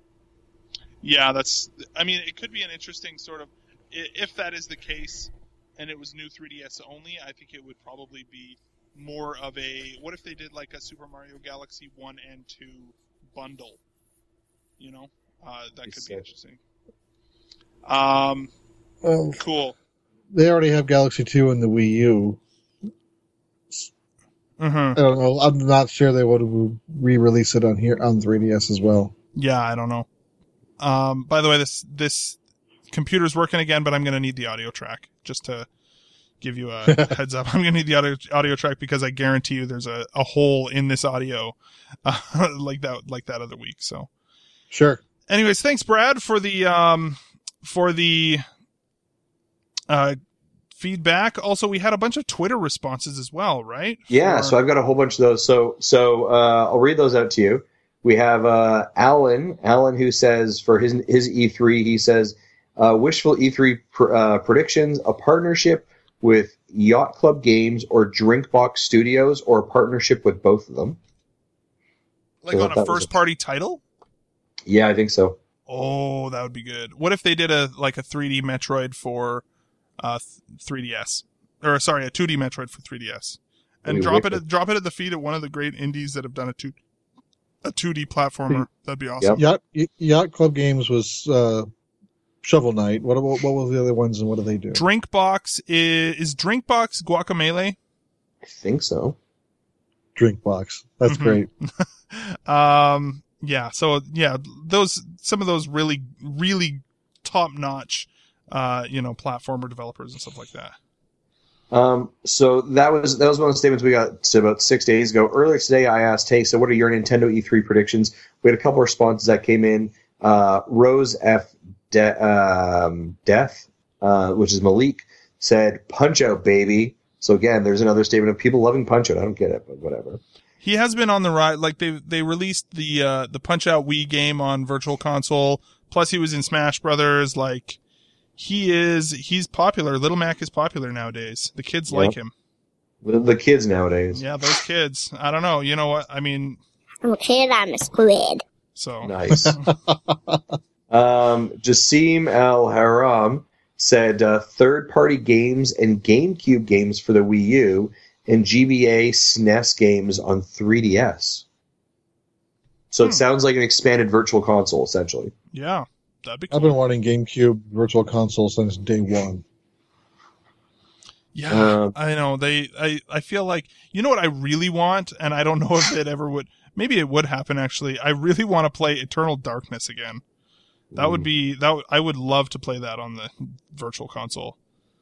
Yeah, that's. I mean, it could be an interesting sort of. i- If that is the case, and it was new three D S only, I think it would probably be more of a. What if they did like a Super Mario Galaxy one and two bundle? You know, uh, that could be Sick. interesting. Um, Well, cool. they already have Galaxy two in the Wii U. Mm-hmm. I don't know. I'm not sure they would re-release it on here on three D S as well. Yeah, I don't know. Um, by the way, this this computer's working again, but I'm going to need the audio track just to give you a heads up. I'm going to need the audio audio track because I guarantee you there's a, a hole in this audio uh, like that like that other week. So, Sure. anyways, thanks Brad for the um for the uh, feedback. Also, we had a bunch of Twitter responses as well, right? Yeah, For- so I've got a whole bunch of those. So, so uh, I'll read those out to you. We have uh, Alan, Alan, who says for his his E three, he says, uh, wishful E three pr- uh, predictions: a partnership with Yacht Club Games or Drinkbox Studios, or a partnership with both of them. Like So on that a was first it. party title? Yeah, I think so. Oh, that would be good. What if they did a like a three D Metroid for uh th- three D S, or sorry, a two D Metroid for three D S, and That'd be drop it wicked. at, drop it at the feet of one of the great indies that have done a two a two D platformer. That'd be awesome. Yep. Yacht Yacht Club Games was uh, Shovel Knight. What what what were the other ones and what do they do? Drinkbox is is Drinkbox Guacamelee? I think so. Drinkbox. That's Mhm. great. Um, yeah. So yeah, those some of those really really top notch, uh, you know, platformer developers and stuff like that. Um, so that was that was one of the statements we got to about six days ago. Earlier today, I asked, "Hey, so what are your Nintendo E three predictions?" We had a couple of responses that came in. Uh, Rose F. De- um, Death, uh, which is Malik, said, "Punch Out, baby." So again, there's another statement of people loving Punch Out. I don't get it, but whatever. He has been on the rise. Like they they released the uh, the Punch Out Wii game on Virtual Console. Plus, he was in Smash Brothers. Like he is, he's popular. Little Mac is popular nowadays. The kids Yep. like him. The, the kids nowadays. Yeah, those kids. I don't know. You know what? I mean, I'm a kid, I'm a squid. so Nice. um, Jassim Al Haram said uh, third-party games and GameCube games for the Wii U and G B A S N E S games on three D S. So Hmm. it sounds like an expanded virtual console, essentially. yeah, that'd be I've cool. been wanting GameCube Virtual Console since day one. Yeah, Uh, I know. They, I, I feel like, you know what I really want, and I don't know if it ever would. Maybe it would happen. Actually, I really want to play Eternal Darkness again. That would be that. w- I would love to play that on the Virtual Console.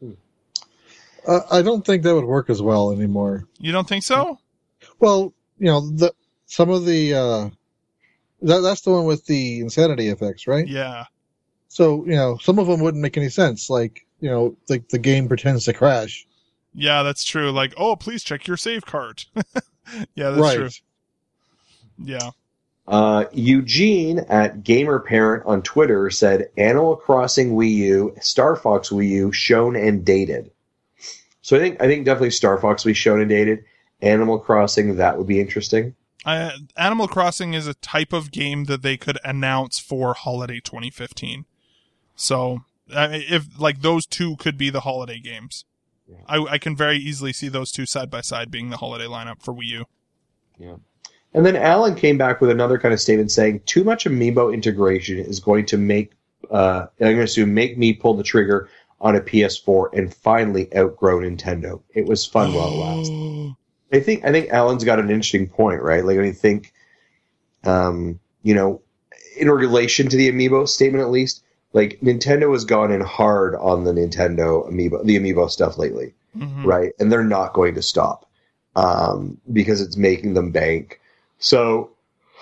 Uh, I don't think that would work as well anymore. You don't think so? Well, you know, the some of the uh, that that's the one with the insanity effects, right? Yeah. So you know, some of them wouldn't make any sense. Like you know, the the game pretends to crash. Yeah, that's true. Like, oh, please check your save card. yeah, that's right. true. Yeah. Uh, Eugene at Gamer Parent on Twitter said Animal Crossing Wii U, Star Fox Wii U, shown and dated. So I think I think definitely Star Fox will be shown and dated. Animal Crossing, that would be interesting. I, Animal Crossing is a type of game that they could announce for holiday twenty fifteen. So, I if like those two could be the holiday games, Yeah. I, I can very easily see those two side by side being the holiday lineup for Wii U. Yeah. And then Alan came back with another kind of statement saying too much amiibo integration is going to make, uh, I'm going to assume, make me pull the trigger on a P S four and finally outgrow Nintendo. It was fun while it lasted. I think I think Alan's got an interesting point, right? Like I think, um, you know, in relation to the amiibo statement, at least, like Nintendo has gone in hard on the Nintendo amiibo, the amiibo stuff lately, Mhm. right? And they're not going to stop um, because it's making them bank. So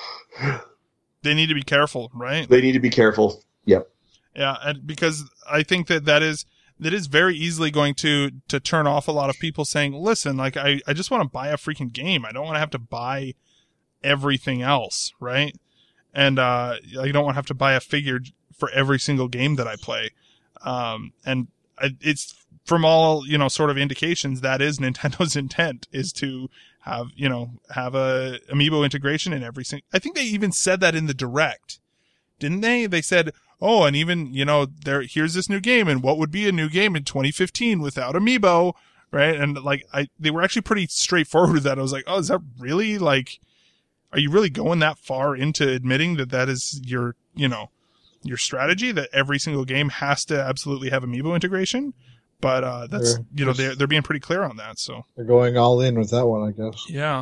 They need to be careful, right? they need to be careful. Yep. Yeah, and because I think that that is that is very easily going to to turn off a lot of people saying, "Listen, like I I just want to buy a freaking game. I don't want to have to buy everything else, right? And uh I don't want to have to buy a figure for every single game that I play." Um and I, it's from all, you know, sort of indications that is Nintendo's intent, is to have, you know, have a amiibo integration in every single. I think they even said that in the Direct. Didn't they? They said, oh, and even, you know, there, here's this new game, and what would be a new game in twenty fifteen without Amiibo, right? And like, I, they were actually pretty straightforward with that. I was like, oh, is that really, like, are you really going that far into admitting that that is your, you know, your strategy, that every single game has to absolutely have Amiibo integration? But, uh, that's, They're you know, just- they're, they're being pretty clear on that, so. They're going all in with that one, I guess. Yeah.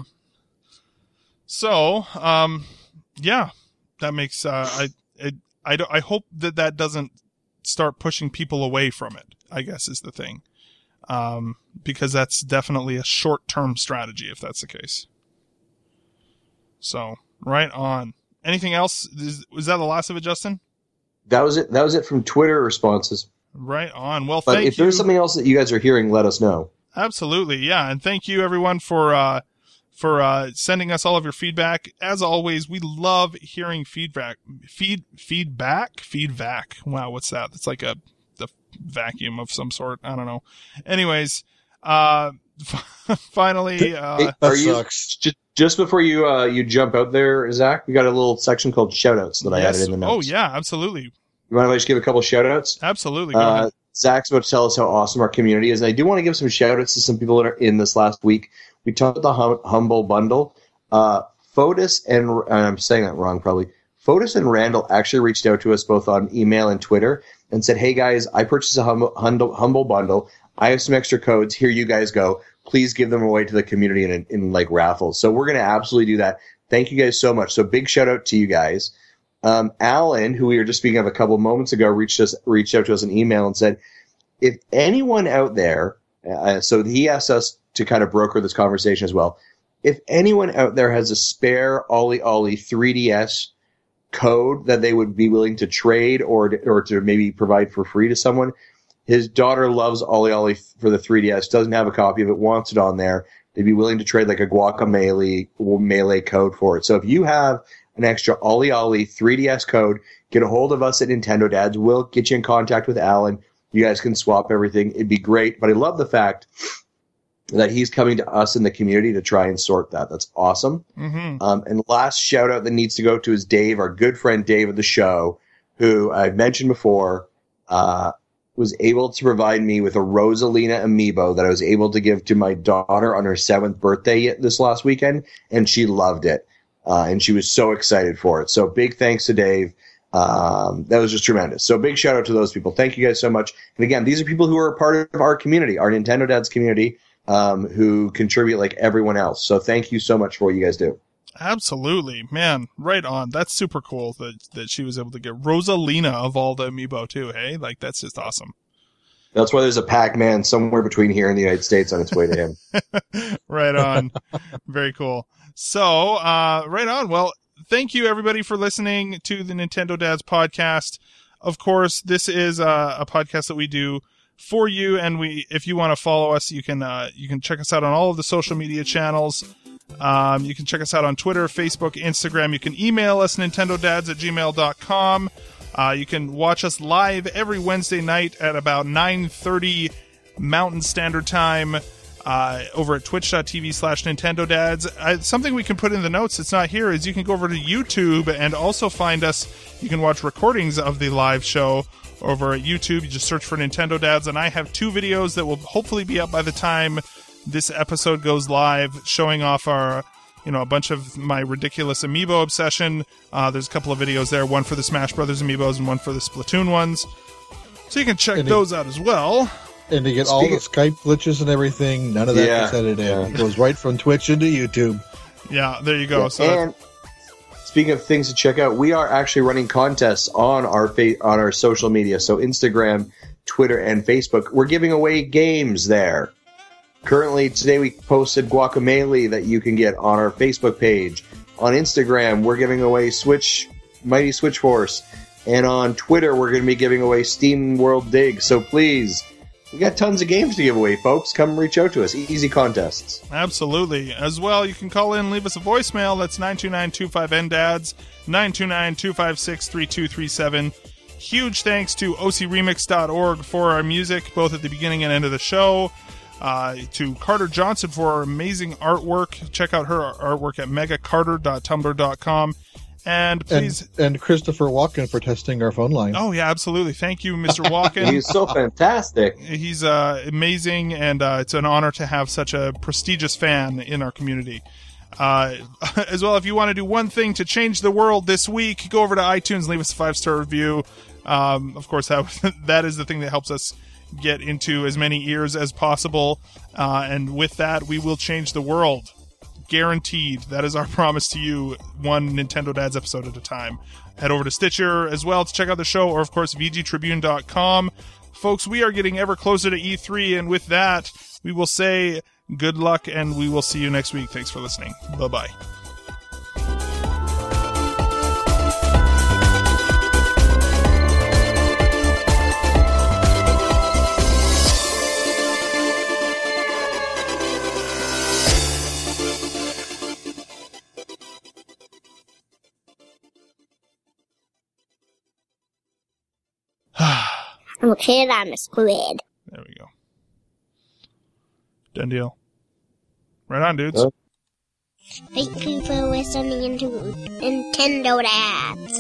So, um, yeah, that makes, uh, I, it, I, don't- I hope that that doesn't start pushing people away from it, I guess is the thing. Um, because that's definitely a short-term strategy if that's the case. So, right on. Anything else? Is, was that the last of it, Justin? That was it. That was it from Twitter responses. Right on. Well, But thank if you. there's something else that you guys are hearing, let us know. Absolutely, yeah, and thank you everyone for uh, for uh, sending us all of your feedback. As always, we love hearing feedback. Feed feedback feedback. Wow, what's that? It's like a the vacuum of some sort. I don't know. Anyways, uh, finally, uh, Hey, are That you sucks. just, just before you uh, you jump out there, Zach? We got a little section called shoutouts that I yes. added in the Oh notes. yeah, absolutely, You mind if I just give a couple shoutouts? absolutely. Go Uh, ahead. Zach's about to tell us how awesome our community is. And I do want to give some shout outs to some people that are in this last week. We talked about the hum- Humble Bundle. Uh, Fotis and, and I'm saying that wrong probably. Fotis and Randall actually reached out to us both on email and Twitter and said, hey guys, I purchased a hum- humble, humble Bundle. I have some extra codes. Here you guys go. Please give them away to the community in, in like raffles. So we're going to absolutely do that. Thank you guys so much. So big shout out to you guys. Um, Alan, who we were just speaking of a couple moments ago, reached us reached out to us an email and said, if anyone out there, uh, so he asked us to kind of broker this conversation as well. If anyone out there has a spare Ollie Ollie three D S code that they would be willing to trade or to, or to maybe provide for free to someone, his daughter loves Ollie Ollie for the three D S, doesn't have a copy of it, wants it on there. They'd be willing to trade like a Guacamelee Melee code for it. So if you have an extra Ollie Ollie three D S code, get a hold of us at Nintendo Dads. We'll get you in contact with Alan. You guys can swap everything. It'd be great. But I love the fact that he's coming to us in the community to try and sort that. That's awesome. Mm-hmm. Um, and last shout out that needs to go to is Dave, our good friend Dave of the show, who I've mentioned before, uh, was able to provide me with a Rosalina amiibo that I was able to give to my daughter on her seventh birthday this last weekend, and she loved it. Uh, and she was so excited for it. So big thanks to Dave. Um, that was just tremendous. So big shout out to those people. Thank you guys so much. And again, these are people who are a part of our community, our Nintendo Dads community, um, who contribute like everyone else. So thank you so much for what you guys do. Absolutely, man. Right on. That's super cool that that she was able to get Rosalina of all the amiibo too. Hey, like that's just awesome. That's why there's a Pac-Man somewhere between here and the United States on its way to him. Right on. Very cool. So, uh, right on. Well, thank you everybody for listening to the Nintendo Dads podcast. Of course, this is uh, a podcast that we do for you, and we, if you want to follow us, you can, uh, you can check us out on all of the social media channels. Um, you can check us out on Twitter, Facebook, Instagram. You can email us nintendodads at gmail dot com. Uh, you can watch us live every Wednesday night at about nine thirty Mountain Standard Time. Uh, over at twitch.tv slash Nintendo Dads. Uh, something we can put in the notes that's not here is you can go over to YouTube and also find us. You can watch recordings of the live show over at YouTube. You just search for Nintendo Dads, and I have two videos that will hopefully be up by the time this episode goes live, showing off our, you know, a bunch of my ridiculous amiibo obsession. Uh, there's a couple of videos there, one for the Smash Brothers amiibos and one for the Splatoon ones. So you can check And those out as well. And to get all the Skype glitches and everything, none of that Yeah, gets edited in. yeah. It goes right from Twitch into YouTube. Yeah, there you go. Yeah, So and speaking of things to check out, we are actually running contests on our fa- on our social media. So Instagram, Twitter, and Facebook. We're giving away games there. Currently, today we posted Guacamelee that you can get on our Facebook page. On Instagram, we're giving away Switch, Mighty Switch Force. And on Twitter, we're going to be giving away Steam World Dig. So please, we got tons of games to give away, folks. Come reach out to us. Easy contests. absolutely. As well, you can call in, leave us a voicemail. That's nine two nine two five N D A D S, nine two nine two five six three two three seven. Huge thanks to O C remix dot org for our music, both at the beginning and end of the show. Uh, to Carter Johnson for our amazing artwork. Check out her artwork at mega carter dot tumblr dot com. And please... And, and Christopher Walken for testing our phone line. Oh, yeah, absolutely. Thank you, Mister Walken. He's so fantastic. He's uh, amazing, and uh, it's an honor to have such a prestigious fan in our community. Uh, as well, if you want to do one thing to change the world this week, go over to iTunes, leave us a five-star review. Um, of course, that, that is the thing that helps us get into as many ears as possible. Uh, and with that, we will change the world. Guaranteed. That is our promise to you, one Nintendo Dads episode at a time. Head over to Stitcher as well to check out the show, or of course V G Tribune dot com. Folks, we are getting ever closer to E three, and with that, we will say good luck, and we will see you next week. Thanks for listening. Bye-bye. I'm a kid, I'm a squid. There we go. Done deal. Right on, dudes. Uh, Thank you for listening to Nintendo Dads.